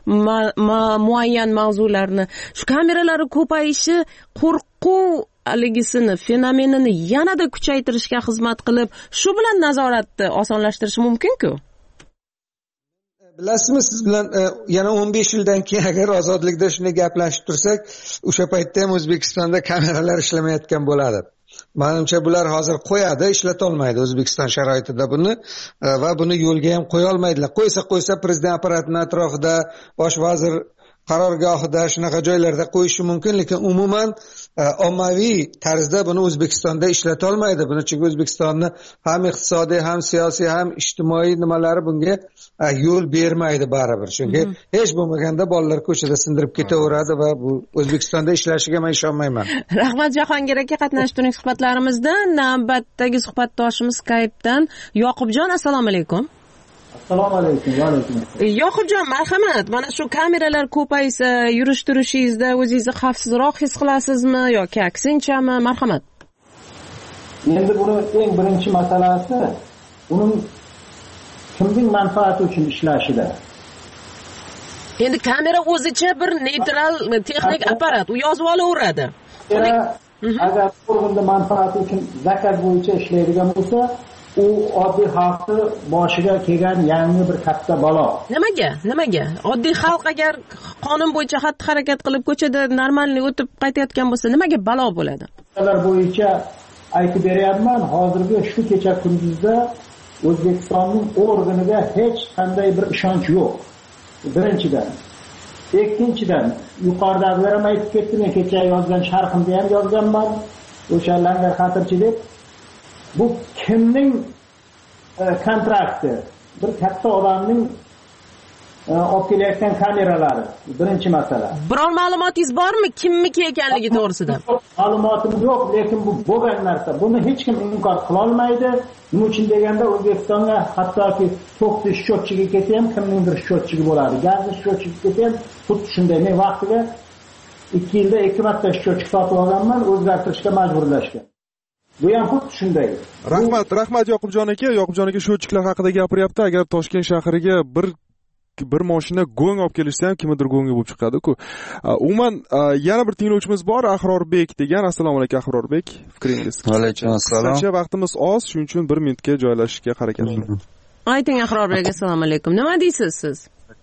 Muayyan mavzularni shu kameralar ko'payishi qo'rquv haligisini fenomenini yanada kuchaytirishga xizmat qilib, shu bilan nazoratni osonlashtirishi mumkin-ku. Bilasizmi, siz bilan yana 15 yildan keyin agar ozodlikda shunday gaplashib tursak, o'sha paytda ham O'zbekistonda kameralar ishlamayotgan bo'ladi. Menimcha bular hozir qo'yadi, ishlata olmaydi O'zbekiston sharoitida buni va buni yo'lga ham qo'ya olmaydilar. Qo'ysa prezident apparatining atrofida, bosh vazir qarorgohida, shunaqa joylarda qo'yishi mumkin, lekin umuman ommaviy tarzda buni O'zbekistonda ishlata olmaydi. Buni chunki O'zbekistonni ham iqtisodiy, ham siyosiy, ham ijtimoiy nimalari bunga yo'l bermaydi baribir. Chunki hech bo'lmaganda bolalar ko'chada sindirib ketaveradi va bu O'zbekistonda ishlashiga men ishonmayman. Rahmat Jahongir aka, qatnashdiring suhbatlarimizda. Navbatdagi suhbatdoshimiz Skype'dan Yoqubjon, assalomu alaykum. Assalomu alaykum. Va alaykum. Yoqubjon, marhamat. Mana shu kameralar ko'paysa, yurish-turishingizda o'zingizni xavfsizroq his qilasizmi yoki aksinchami? Marhamat. Endi buni eng birinchi masalasi uning kimning manfaati uchun ishlashida. Endi kamera o'zicha bir neytral texnik apparat, u yozib olaveradi. Agar o'rganda manfaati uchun zakaz bo'yicha ishlaydigan bo'lsa, u oddiy xalqni boshiga kelgan yangi bir katta balo. Nimaga? Oddiy xalq agar qonun bo'yicha xatti-harakat qilib ko'chada normalniy o'tib qaytayotgan bo'lsa, nimaga balo bo'ladi? Ular bo'yicha aytib beryapman, hozirgi shu kecha kunduzda O'zbekistonning organiga hech qanday bir ishonch yo'q. Birinchidan. Ikkinchidan, yuqoridagilar ham aytib ketdi, men kecha yozgan sharhimda ham yozganman, o'sha langar xatirchilik. Bu kimning kontrakti? Bir katta odamning olib kelayotgan kameralari. Birinchi masala. Biror ma'lumotingiz bormi kimniki ekanligi to'g'risida? Ma'lumotim yo'q, lekin bu bo'lgan narsa. Buni hech kim inkor qila olmaydi. Nima uchun deganda O'zbekistonga hattoki to'qti счётчиga ketsa ham kimningdir счётчиgi bo'ladi. Gazni счётчиga ketsa ham xuddi shunday. Men vaqtida 2 yilda 2 marta счётчик sotib olganman, o'zgartirishga majburlashgan. Bu ham xuddi shunday. Rahmat Yoqubjon aka. Yoqubjon aka счётчикlar haqida gapiryapti. Agar Toshkent shahriga bir mashina go'ng olib kelishsa ham kimdir go'ngi bo'lib chiqadi-ku. Umuman yana bir tinglovchimiz bor, Ahrorbek degan. Assalomu alaykum Ahrorbek. Fikringiz? Va alaykum assalom. Qancha vaqtimiz oz, shuning uchun 1 minutga joylashishga harakat qiling. Ayting Ahrorbek, assalomu alaykum. Nima deysiz siz?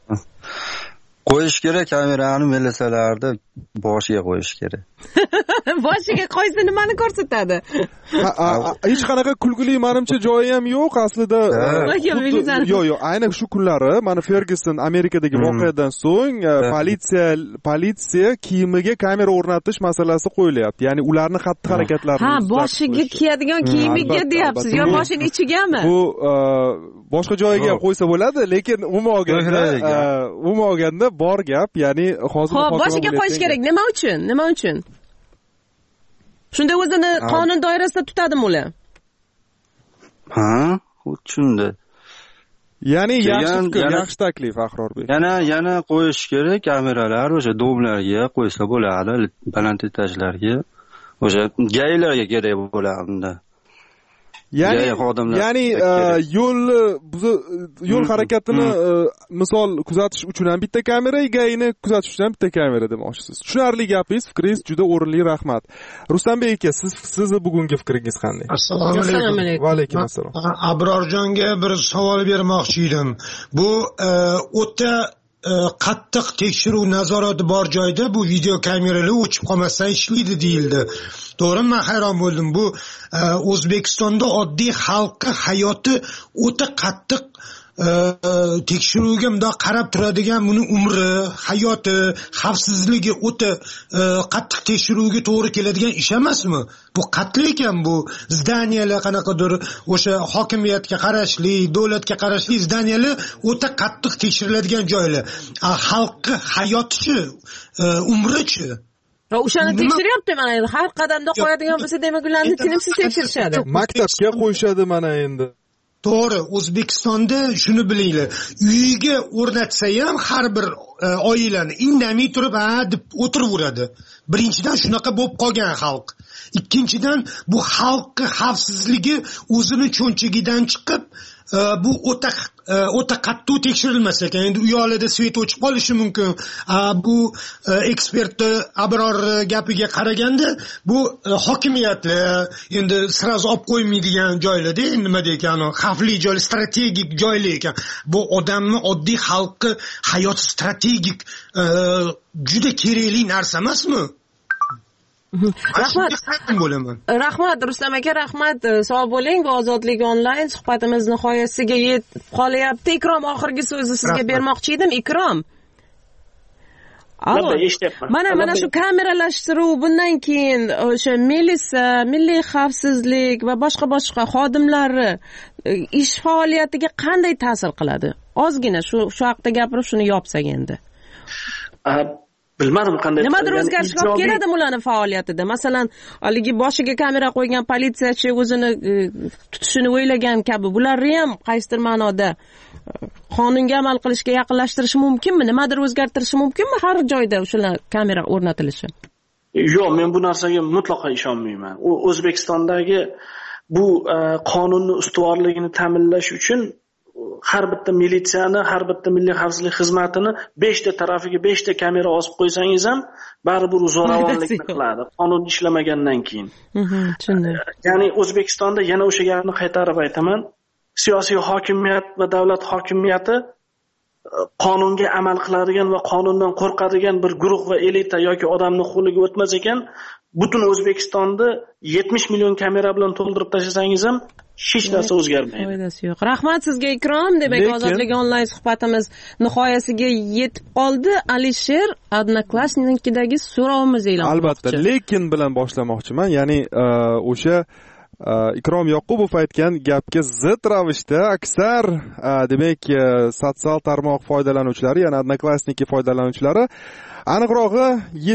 Qo'yish kerak, kamerani milisalarda boshiga qo'yish kerak. Boshiga qo'ysa nimani ko'rsatadi? Hech qanaqa kulgili menimcha joyi ham yo'q aslida. Yo'q, aynan shu kunlari mana Ferguson Amerikadagi voqeadan so'ng politsiya kiyimiga kamera o'rnatish masalasi qo'yilyapti. Ya'ni ularni xatti-harakatlarini boshiga kiyadigan kiyimiga deyapsiz, yo boshini ichigami? Bu boshqa joyiga ham qo'ysa bo'ladi, lekin umuman olganda bor gap, ya'ni hozir boshiga qo'yish kerak. Nima uchun? Shunda o'zini qonun doirasida tutadimi ular? Xuddi shunday. Ya'ni yaxshi taklif Ahrorbek. Yana qo'yish kerak kameralar, o'sha domlarga qo'ysa bo'ladi, baland etajlarga. O'sha gaylarga kerak bo'ladi unda. ya'ni yo'l harakatini misol kuzatish uchun ham bitta kamera, egayini kuzatish uchun ham bitta kamera demoqchisiz. Tushunarli gapingiz, fikringiz juda o'rinli, rahmat. Ruslanbek aka, sizni bugungi fikringiz qanday? Assalomu alaykum. Va alaykum assalom. Abrorjonga bir savol bermoqchi edim. Bu o'ta qattiq tekshiruv nazorati bor joyda bu video kameralar o'chib qolmasdan ishlaydi deyildi. To'g'rimi? Men hayron bo'ldim. Bu O'zbekistonda oddiy xalqi hayoti o'ta qattiq tekshiruvga bundoq qarab turadigan, buni umri, hayoti, xavfsizligi o'ta qattiq tekshiruvga to'g'ri keladigan ish emasmi? Bu qatli ekan. Bu zdaniyalar qanaqadir o'sha hokimiyatga qarashli, davlatga qarashli zdaniyalar o'ta qattiq tekshiriladigan joylar. Xalqi hayoti-chi, umri-chi? O'shani tekshiryapti mana endi. Har qadamda qo'yadigan bo'lsa, demak ularni tinimsiz tekshirishadi. Maktabga qo'yishadi mana endi. To'g'ri, O'zbekistonda shuni bilinglar. Uyiga o'rnatsa ham har bir oilani indamay turib deb o'tiraveradi. Birinchidan shunaqa bo'lib qolgan xalq. Ikkinchidan bu xalqning xavfsizligi o'zini cho'nchagidan chiqib, bu o'ta qattiq tekshirilmas ekan. Endi uyoqlarda svet o'chib qolishi mumkin. Bu ekspertni Abror gapiga qaraganda bu hokimiyatlar endi sirazi olib qo'ymaydigan joylarda, nima deykan, xavfli joy, strategik joylar ekan. Bu odamni, oddiy xalqni hayoti strategik juda kerakli narsa emasmi? Rahmat Rustam aka, rahmat. Sog' bo'ling. Bu Ozodlik onlayn suhbatimiz nihoyasiga yetib qolyapti. Ikrom, oxirgi so'zni sizga bermoqchi edim. Ikrom. Mana shu kameralashtiriv, bundan keyin o'sha militsiya, milliy xavfsizlik va boshqa xodimlari ish faoliyatiga qanday ta'sir qiladi? Ozgina shu haqida gapirib shuni yopsak endi. Bilmadim qanday. Nimadir o'zgarishlar olib keladimi ularning faoliyatida? Masalan, haligi boshiga kamera qo'ygan politsiyachi o'zini tutishini o'ylagan kabi, bularni ham qaysidir ma'noda qonunga amal qilishga yaqinlashtirishi mumkinmi? Nimadir o'zgartirishi mumkinmi har joyda o'shalar kamera o'rnatilishi? Yo'q, men bu narsaga mutlaqo ishonmayman. O'zbekistondagi bu qonunning ustuvorligini ta'minlash uchun har bitta militsiyani, har bitta milliy xavfsizlik xizmatini 5 ta tarafiga 5 ta kamera osib qo'ysangiz ham baribir zo'ravonlikni qiladi, qonun ishlamagandan keyin. Ya'ni O'zbekistonda yana o'sha gapni qaytarib aytaman, siyosiy hokimiyat va davlat hokimiyati qonunga amal qiladigan va qonundan qo'rqadigan bir guruh va elita yoki odamning qo'liga o'tmas ekan, butun O'zbekistonni 70 million kamera bilan to'ldirib tashlasangiz ham hech narsa o'zgarmaydi. Foydasi yo'q. Rahmat sizga Ikrom. Demak, Ozodlik onlayn suhbatimiz nihoyasiga yetib qoldi. Alisher Odnoklassnikidagi so'rovimiz e'lon qilmoqchi. Albatta, lekin bilan boshlamoqchiman. Ya'ni o'sha Ikrom Yoqubov aytgan gapga zid ravishda aksar demak sotsial tarmoq foydalanuvchilari, ya'ni Odnoklassniki foydalanuvchilari, aniqrog'i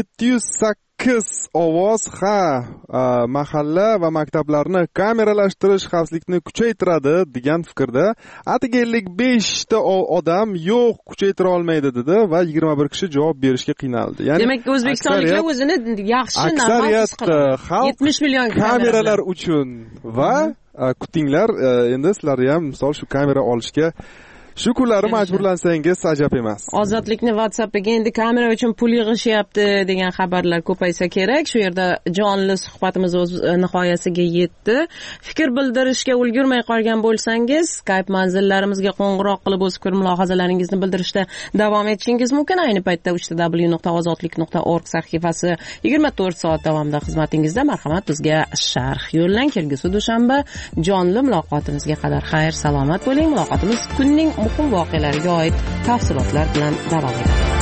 708 ovoz mahalla va maktablarni kameralashtirish xavfsizlikni kuchaytiradi degan fikrda. Atiga 55 ta odam yo'q, kuchaytira olmaydi dedi va 21 kishi javob berishga qiynaldi. Ya'ni demak, o'zbekistonliklar o'zini yaxshi nafas qiladi. 70 million kameralar uchun va kutinglar, endi sizlar ham misol shu kamera olishga shu kunlari majburlansangiz ajab emas. Ozodlikni WhatsAppiga endi kamera uchun pul yig'ishyapti degan xabarlar ko'paysa kerak. Shu yerda jonli suhbatimiz o'z nihoyasiga yetdi. Fikr bildirishga ulgurmay qolgan bo'lsangiz, Skype manzillarimizga qo'ng'iroq qilib o'z fikr mulohazalaringizni bildirishda davom etishingiz mumkin. Ayni paytda www.ozodlik.org sahifasi 24 soat davomida xizmatingizda. Marhamat, bizga sharh yo'llang. Kelgusi dushanba jonli muloqotimizga qadar xayr, salomat bo'ling. Muloqotimiz kunning muhim voqealariga oid tafsilotlar bilan davom etadi.